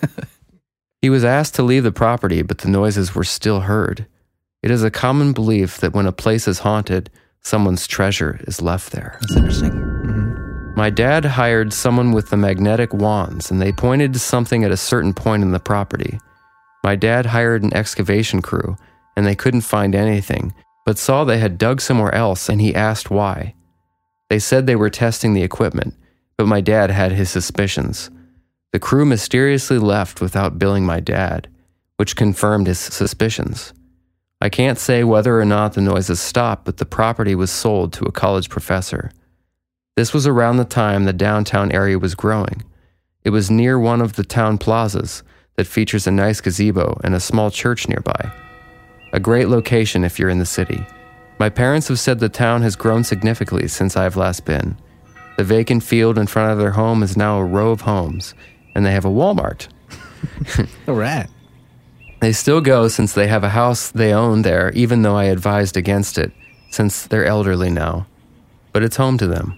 He was asked to leave the property, but the noises were still heard. It is a common belief that when a place is haunted, someone's treasure is left there. That's interesting. Mm-hmm. My dad hired someone with the magnetic wands, and they pointed to something at a certain point in the property. My dad hired an excavation crew, and they couldn't find anything, but saw they had dug somewhere else, and he asked why. They said they were testing the equipment, but my dad had his suspicions. The crew mysteriously left without billing my dad, which confirmed his suspicions. I can't say whether or not the noises stopped, but the property was sold to a college professor. This was around the time the downtown area was growing. It was near one of the town plazas that features a nice gazebo and a small church nearby. A great location if you're in the city. My parents have said the town has grown significantly since I've last been. The vacant field in front of their home is now a row of homes, and they have a Walmart. All right. They still go since they have a house they own there, even though I advised against it, since they're elderly now. But it's home to them.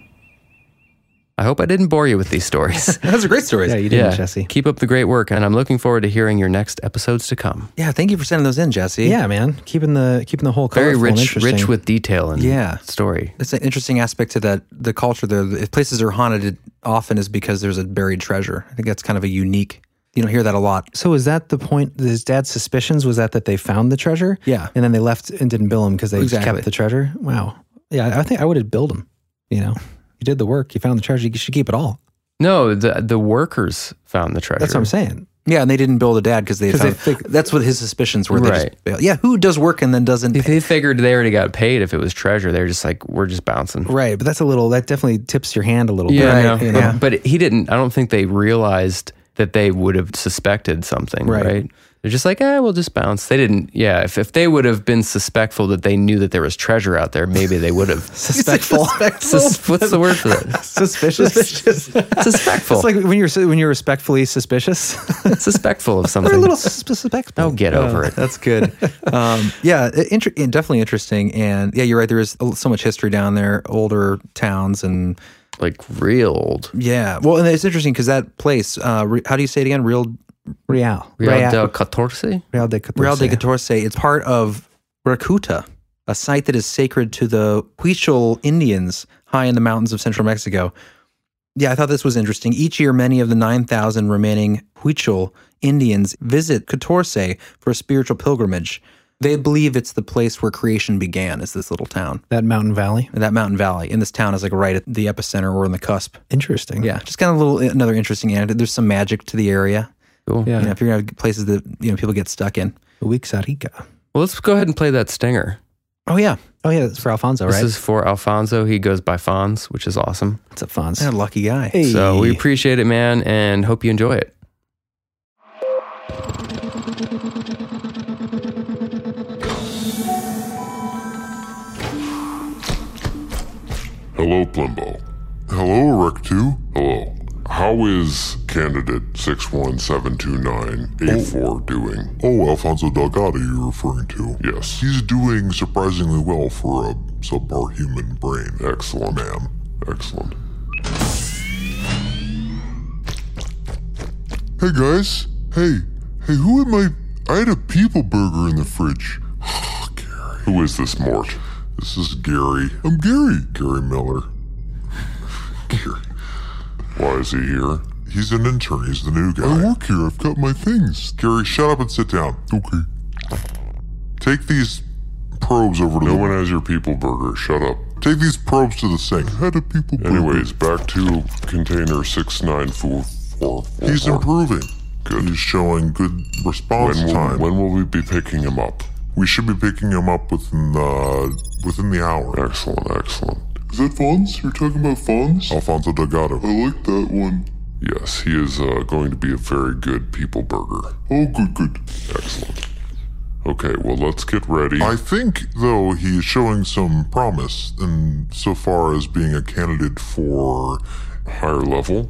I hope I didn't bore you with these stories. That's a great story. Yeah, you did, Jesse. Keep up the great work, and I'm looking forward to hearing your next episodes to come. Yeah, thank you for sending those in, Jesse. Yeah, man. Keeping the whole very colorful rich with detail and story. It's an interesting aspect to that. The culture there. If places are haunted, it often is because there's a buried treasure. I think that's kind of a unique. You don't hear that a lot. So is that the point? His dad's suspicions was that they found the treasure? Yeah, and then they left and didn't bill him because they kept the treasure. Wow. Yeah, I think I would have billed him. You did the work. You found the treasure. You should keep it all. No, the workers found the treasure. That's what I'm saying. Yeah, and they didn't bill the dad because that's what his suspicions were. Right. Yeah, who does work and then doesn't pay? They figured they already got paid if it was treasure. They're just like, we're just bouncing. Right, but that definitely tips your hand a little bit. Yeah, but he didn't, I don't think they realized that they would have suspected something, right? They're just like, we'll just bounce. They didn't, if they would have been suspectful that they knew that there was treasure out there, maybe they would have. Suspectful? What's the word for that? Suspicious? Suspectful. It's like when you're respectfully suspicious. Suspectful of something. They're a little suspectful. Oh, get over it. That's good. Definitely interesting. And yeah, you're right. There is so much history down there, older towns and... Like real old. Yeah. Well, and it's interesting because that place, how do you say it again? Real de Catorce? Real de Catorce. It's part of Racuta, a site that is sacred to the Huichol Indians high in the mountains of central Mexico. Yeah, I thought this was interesting. Each year, many of the 9,000 remaining Huichol Indians visit Catorce for a spiritual pilgrimage. They believe it's the place where creation began, is this little town. That mountain valley? That mountain valley. And this town is like right at the epicenter or in the cusp. Interesting. Yeah, just kind of another interesting anecdote. There's some magic to the area. Cool. Yeah. If you're going to have places that people get stuck in. Uixarica. Well, let's go ahead and play that stinger. Oh, yeah. That's for Alfonso, right? This is for Alfonso. He goes by Fonz, which is awesome. What's up, Fonz? What a lucky guy. Hey. So we appreciate it, man, and hope you enjoy it. Hello, Plimbo. Hello, Rec2. Hello. How is candidate 6172984 doing? Oh, Alfonso Delgado you're referring to. Yes. He's doing surprisingly well for a subpar human brain. Excellent. Ma'am. Excellent. Hey, guys. Hey, who am I? I had a people burger in the fridge. Gary. Who is this, Mort? This is Gary. I'm Gary. Gary Miller. Gary. Why is he here? He's an intern. He's the new guy. I work here. I've got my things. Gary, shut up and sit down. Okay. Take these probes over to No one has your people burger. Shut up. Take these probes to the sink. I had a people burger. Anyways, back to container 69444. He's improving. Good. He's showing good response time. When will we be picking him up? We should be picking him up within the hour. Excellent, excellent. Is that Fonz? You're talking about Fonz? Alfonso Delgado. I like that one. Yes, he is going to be a very good people burger. Oh, good. Excellent. Okay, well, let's get ready. I think, though, he is showing some promise in so far as being a candidate for higher level.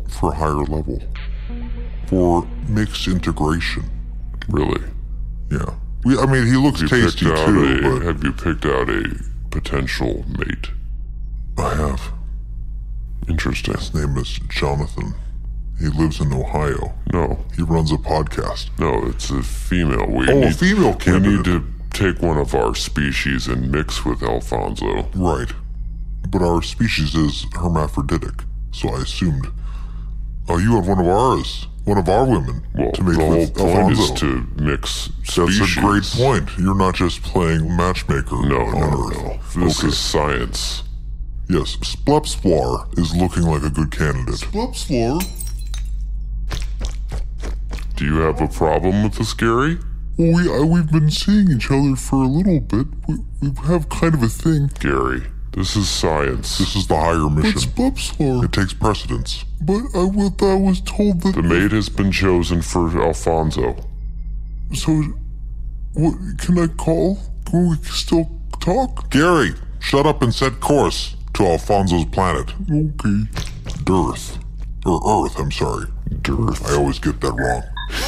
For mixed integration. Really? Yeah. He looks tasty too, but... Have you picked out a potential mate? I have. Interesting. His name is Jonathan. He lives in Ohio. No. He runs a podcast. No, it's a female. A female candidate. We need to take one of our species and mix with Alfonso. Right. But our species is hermaphroditic, so I assumed... you have one of our women to make the with whole point Alfonso. is to mix species. That's a great point. You're not just playing matchmaker on Earth. No. This is science. Yes, Splepsplar is looking like a good candidate. Splepsplar? Do you have a problem with this, Gary? Well, we've been seeing each other for a little bit. We have kind of a thing. Gary, this is science. This is the higher mission. But Splepsplar. It takes precedence. But I was told that... The mate has been chosen for Alfonso. So, what, can I call? Can we still talk? Gary, shut up and set course to Alfonso's planet. Okay. Earth. I'm sorry. Dearth. I always get that wrong.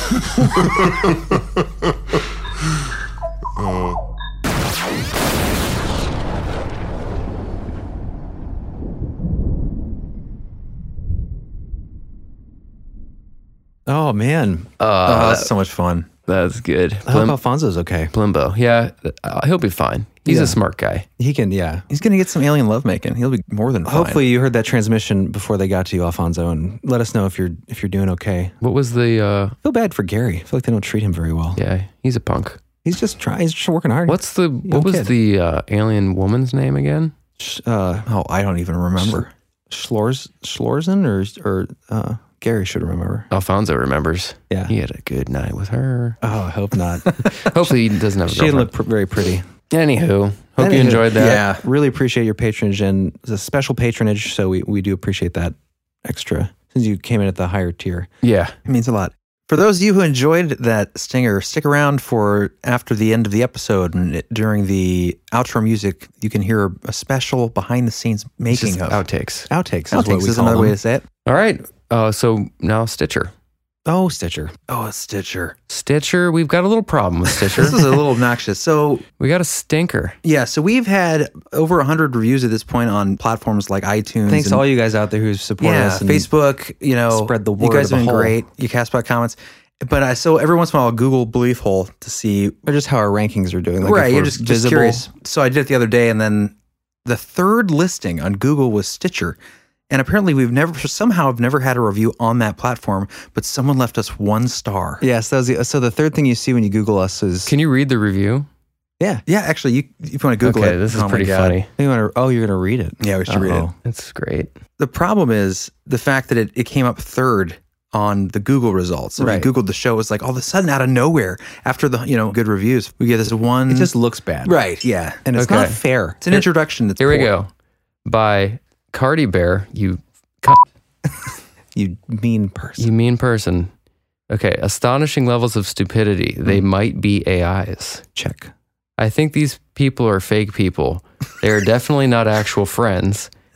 Oh, man. That's so much fun. That's good. I hope Alfonso's okay. Plimbo. Yeah, he'll be fine. He's a smart guy. He can, yeah. He's going to get some alien lovemaking. He'll be more than fine. Hopefully you heard that transmission before they got to you, Alfonso, and let us know if you're doing okay. What was the... I feel bad for Gary. I feel like they don't treat him very well. Yeah, he's a punk. He's just trying. He's just working hard. What was the alien woman's name again? I don't even remember. Schlorzen or Gary should remember. Alfonso remembers. Yeah. He had a good night with her. Oh, I hope not. Hopefully he doesn't have a She girlfriend. looked very pretty. Anywho, hope you enjoyed that. Yeah, really appreciate your patronage, and it's a special patronage, so we do appreciate that extra since you came in at the higher tier. Yeah. It means a lot. For those of you who enjoyed that stinger, stick around for after the end of the episode, and during the outro music, you can hear a special behind-the-scenes making of outtakes. Outtakes is another way to say it. All right. So now Stitcher. Oh, Stitcher. Oh, Stitcher. Stitcher. We've got a little problem with Stitcher. This is a little obnoxious. So we got a stinker. Yeah. So we've had over 100 reviews at this point on platforms like iTunes. Thanks to all you guys out there who support us. And Facebook, spread the word. You guys have been great. You cast back comments. But so every once in a while I'll Google Belief Hole to see just how our rankings are doing. Like right. You're just curious. So I did it the other day, and then the third listing on Google was Stitcher. And apparently we've never had a review on that platform, but someone left us 1 star. Yes, so the third thing you see when you Google us is... Can you read the review? Yeah. Yeah, actually, if you want to Google it. Okay, this is pretty funny. You're going to read it. Yeah, we should read it. That's great. The problem is the fact that it came up third on the Google results. So right. If you Googled the show, it was like all of a sudden out of nowhere, after the good reviews, we get this one... It just looks bad. Right, yeah. And it's not fair. It's an introduction that's Here we poor. go. By... Cardi Bear, you mean person. You mean person. Okay, astonishing levels of stupidity. They might be AIs. Check. I think these people are fake people. They are definitely not actual friends.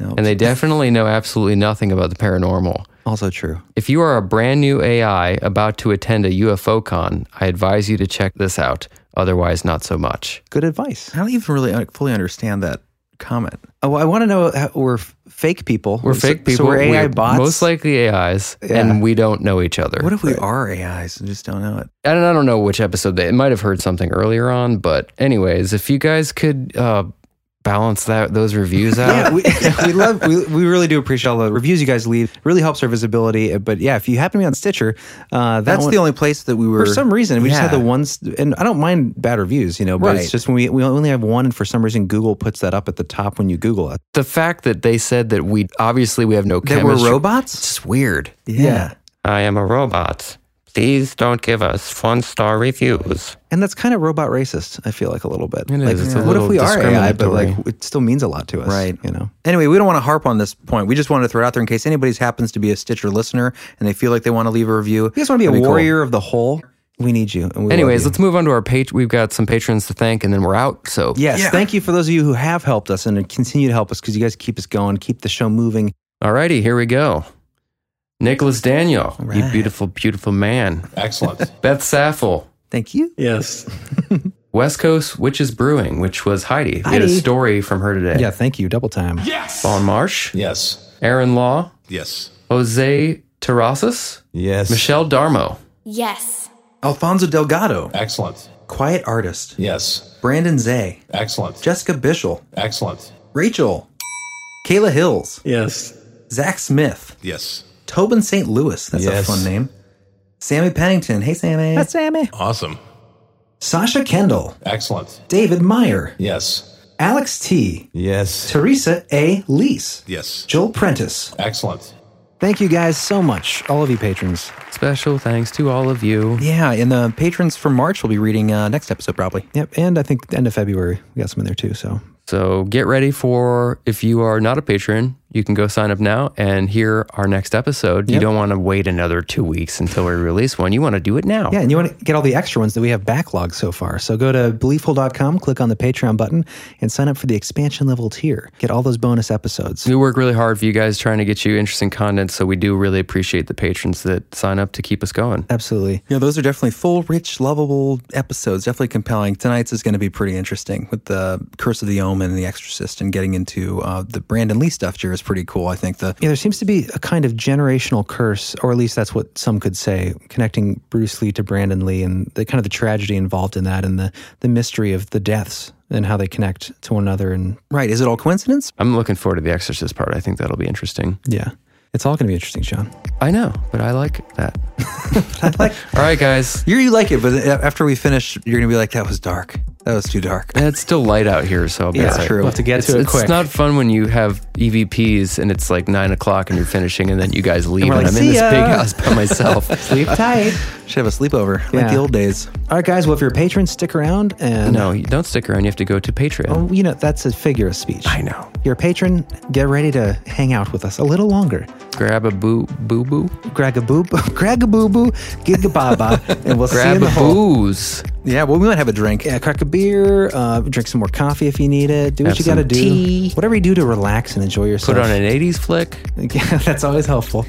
And they definitely know absolutely nothing about the paranormal. Also true. If you are a brand new AI about to attend a UFO con, I advise you to check this out. Otherwise, not so much. Good advice. I don't even really fully understand that comment. Oh, I want to know how we're fake people. We're fake people. So we're AI bots? Most likely AIs, and we don't know each other. What if we are AIs and just don't know it? I don't know which episode they might have heard something earlier on, but anyways, if you guys could balance those reviews out. Yeah, we really do appreciate all the reviews you guys leave. It really helps our visibility. But yeah, if you happen to be on Stitcher, that's the only place that we were. For some reason, we just had the ones, and I don't mind bad reviews, but it's just when we only have one, and for some reason Google puts that up at the top when you Google it. The fact that they said that we have no chemistry. That we're robots? It's just weird. Yeah. I am a robot. Please don't give us 1-star reviews. And that's kind of robot racist, I feel like a little bit. It is. What if we are AI, but it still means a lot to us? Right. Anyway, we don't want to harp on this point. We just wanted to throw it out there in case anybody happens to be a Stitcher listener and they feel like they want to leave a review. If you guys want to be a warrior of the whole, we need you. And anyways, let's move on to our page. We've got some patrons to thank, and then we're out. So yes, thank you for those of you who have helped us and continue to help us because you guys keep us going, keep the show moving. Alrighty, here we go. Nicholas Daniel, you beautiful, beautiful man. Excellent. Beth Saffel. Thank you. Yes. West Coast Witches Brewing, which was Heidi. We had a story from her today. Yeah, thank you. Double time. Yes. Vaughn Marsh. Yes. Aaron Law. Yes. Jose Terrasas. Yes. Michelle Darmo. Yes. Alfonso Delgado. Excellent. Quiet Artist. Yes. Brandon Zay. Excellent. Jessica Bishel. Excellent. Rachel. Kayla Hills. Yes. Zach Smith. Yes. Tobin St. Louis. That's a fun name. Sammy Pennington. Hey, Sammy. That's Sammy. Awesome. Sasha Kendall. Excellent. David Meyer. Yes. Alex T. Yes. Teresa A. Lease. Yes. Joel Prentice. Excellent. Thank you guys so much, all of you patrons. Special thanks to all of you. Yeah, and the patrons for March will be reading next episode probably. Yep, and I think the end of February. We got some in there too, So get ready for, if you are not a patron, you can go sign up now and hear our next episode. Yep. You don't want to wait another 2 weeks until we release one. You want to do it now. Yeah, and you want to get all the extra ones that we have backlogged so far. So go to belieful.com, click on the Patreon button, and sign up for the expansion level tier. Get all those bonus episodes. We work really hard for you guys trying to get you interesting content, so we do really appreciate the patrons that sign up to keep us going. Absolutely. Yeah, those are definitely full, rich, lovable episodes. Definitely compelling. Tonight's is going to be pretty interesting with the Curse of the Omen and the Exorcist, and getting into the Brandon Lee stuff here is pretty cool. I think there seems to be a kind of generational curse, or at least that's what some could say, connecting Bruce Lee to Brandon Lee and the kind of the tragedy involved in that, and the mystery of the deaths and how they connect to one another. And right, is it all coincidence? I'm looking forward to the Exorcist part. I think that'll be interesting. Yeah. It's all going to be interesting, Sean. I know, but I like that. All right, guys. You like it, but after we finish, you're going to be like, that was dark. That was too dark. And it's still light out here, so I'll be it's true. We'll have to get to it quick. It's not fun when you have EVPs and it's like 9 o'clock and you're finishing and then you guys leave and I'm in this big house by myself. Sleep tight. Should have a sleepover like the old days. All right, guys. Well, if you're a patron, stick around. And no, you don't stick around. You have to go to Patreon. Oh, that's a figure of speech. I know. If you're a patron, get ready to hang out with us a little longer. Grab a boo-boo. Grab a boo-boo. Gig a baba. And we'll see you in the hole. Booze. Yeah, well, we might have a drink. Yeah, crack a beer. Drink some more coffee if you need it. Do what you got to do. Tea. Whatever you do to relax and enjoy yourself. Put on an 80s flick. Yeah, that's always helpful.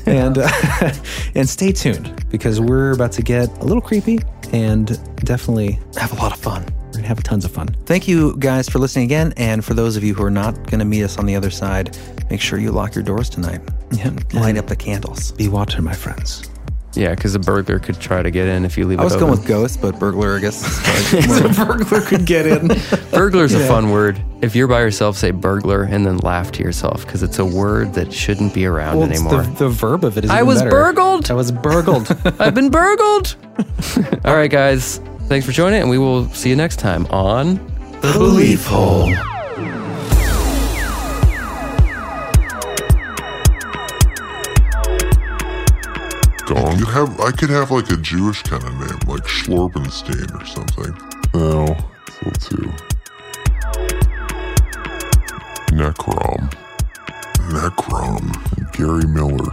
And stay tuned because we're about to get a little creepy and definitely have a lot of fun. We're going to have tons of fun. Thank you guys for listening again. And for those of you who are not going to meet us on the other side, make sure you lock your doors tonight. Yeah, light up the candles. Be water, my friends. Yeah, because a burglar could try to get in if you leave it open. I was going with ghost, but burglar, I guess. So burglar could get in. Burglar's a fun word. If you're by yourself, say burglar and then laugh to yourself because it's a word that shouldn't be around anymore. The verb of it is I was burgled. I was burgled. I've been burgled. All right, guys. Thanks for joining, and we will see you next time on The Belief Hole. I could have like a Jewish kind of name, like Schlorbenstein or something. No, so too. Necrom, Gary Miller,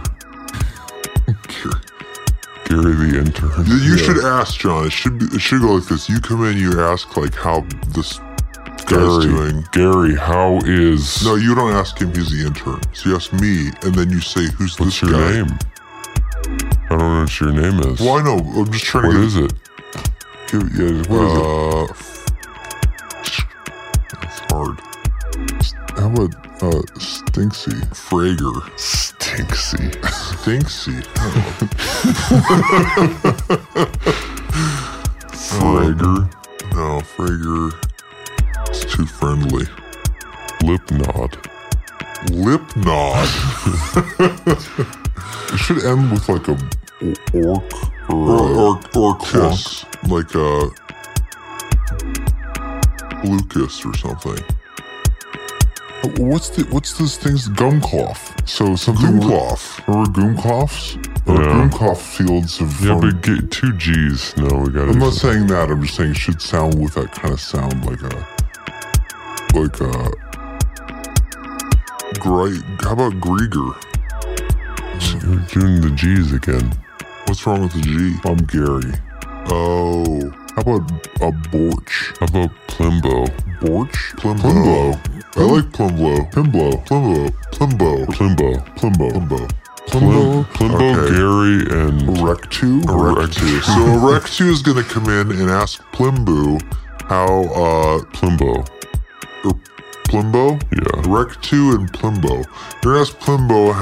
Gary the intern. You should ask, John. It should go like this. You come in, you ask like how this guy's doing. Gary, how is... No, you don't ask him, he's the intern. So you ask me, and then you say, who's What's this your guy? name? I don't know what your name is. Well, I know. I'm just trying What to is it? What is it? It's hard. How about Stinksy? Frager. Stinksy. Stinksy. Frager? No, Frager. It's too friendly. Lipnod. Lipnod. It should end with like a orc or kiss, like a Lucas or something. What's this thing's Gumcloth? So something Goomcloth. Or Goomcloths? Or Goomcloth fields of but get 2 G's. No, we got it. I'm not saying that. I'm just saying it should sound with that kind of sound, like a great. How about Grieger? You're doing the G's again. What's wrong with the G? I'm Gary. Oh. How about a Borch? How about Plimbo? Borch? Plimbo. I like Plimbo. Plimbo. Plimbo, okay. Gary, and... Rectu. So Rectu is going to come in and ask Plimbo how, Plimbo. Plimbo? Yeah. Rectu and Plimbo. You're going to ask Plimbo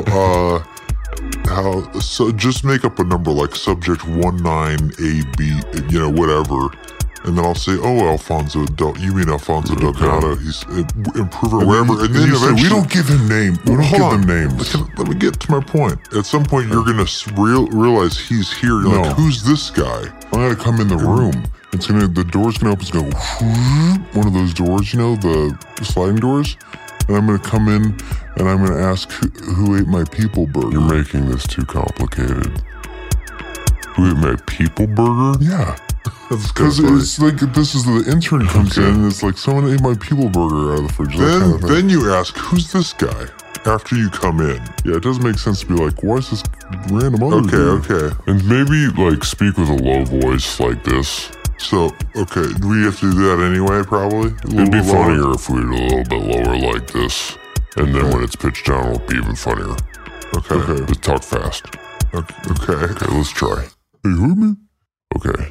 so just make up a number like subject 19AB, whatever. And then I'll say, Alfonso Delgado, he's improver, whatever. And then you say, we don't give him names. We don't give them names. Let me get to my point. At some point, you're going to realize he's here. You're like, who's this guy? I'm going to come in the room. The door's going to open. It's going to go, one of those doors, the sliding doors. And I'm going to come in and I'm going to ask who ate my people burger. You're making this too complicated. Who ate my people burger? Yeah. Because it's like the intern comes in and it's like someone ate my people burger out of the fridge. Then you ask, who's this guy? After you come in. Yeah, it doesn't make sense to be like, why is this random other dude? Okay. And maybe speak with a low voice like this. So, okay, do we have to do that anyway, probably? It'd be funnier if we were a little bit lower like this. And then when it's pitched down, it'll be even funnier. Okay. Just talk fast. Okay, let's try. Hey, you heard me? Okay.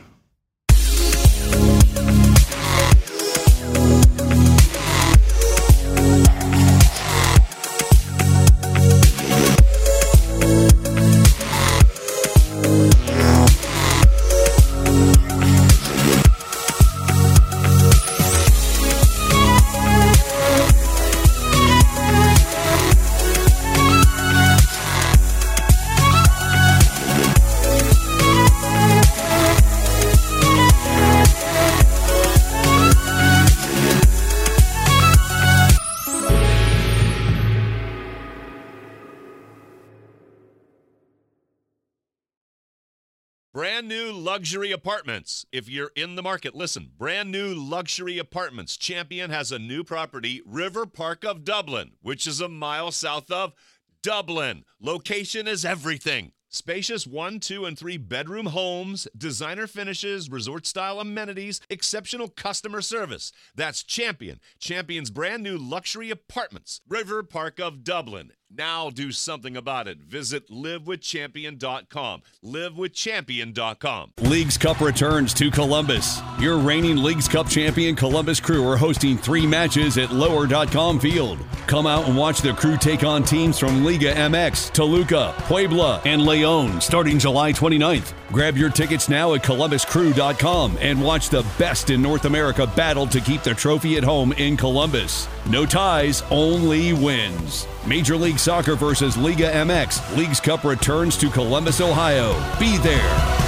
Brand new luxury apartments. If you're in the market, listen. Brand new luxury apartments. Champion has a new property, River Park of Dublin, which is a mile south of Dublin. Location is everything. Spacious 1, 2, and 3 bedroom homes, designer finishes, resort-style amenities, exceptional customer service. That's Champion. Champion's brand new luxury apartments, River Park of Dublin. Now do something about it. Visit livewithchampion.com. Livewithchampion.com. Leagues Cup returns to Columbus. Your reigning Leagues Cup champion Columbus Crew are hosting 3 matches at lower.com field. Come out and watch the Crew take on teams from Liga MX, Toluca, Puebla, and León starting July 29th. Grab your tickets now at columbuscrew.com and watch the best in North America battle to keep the trophy at home in Columbus. No ties, only wins. Major League Soccer versus Liga MX. Leagues Cup returns to Columbus, Ohio. Be there.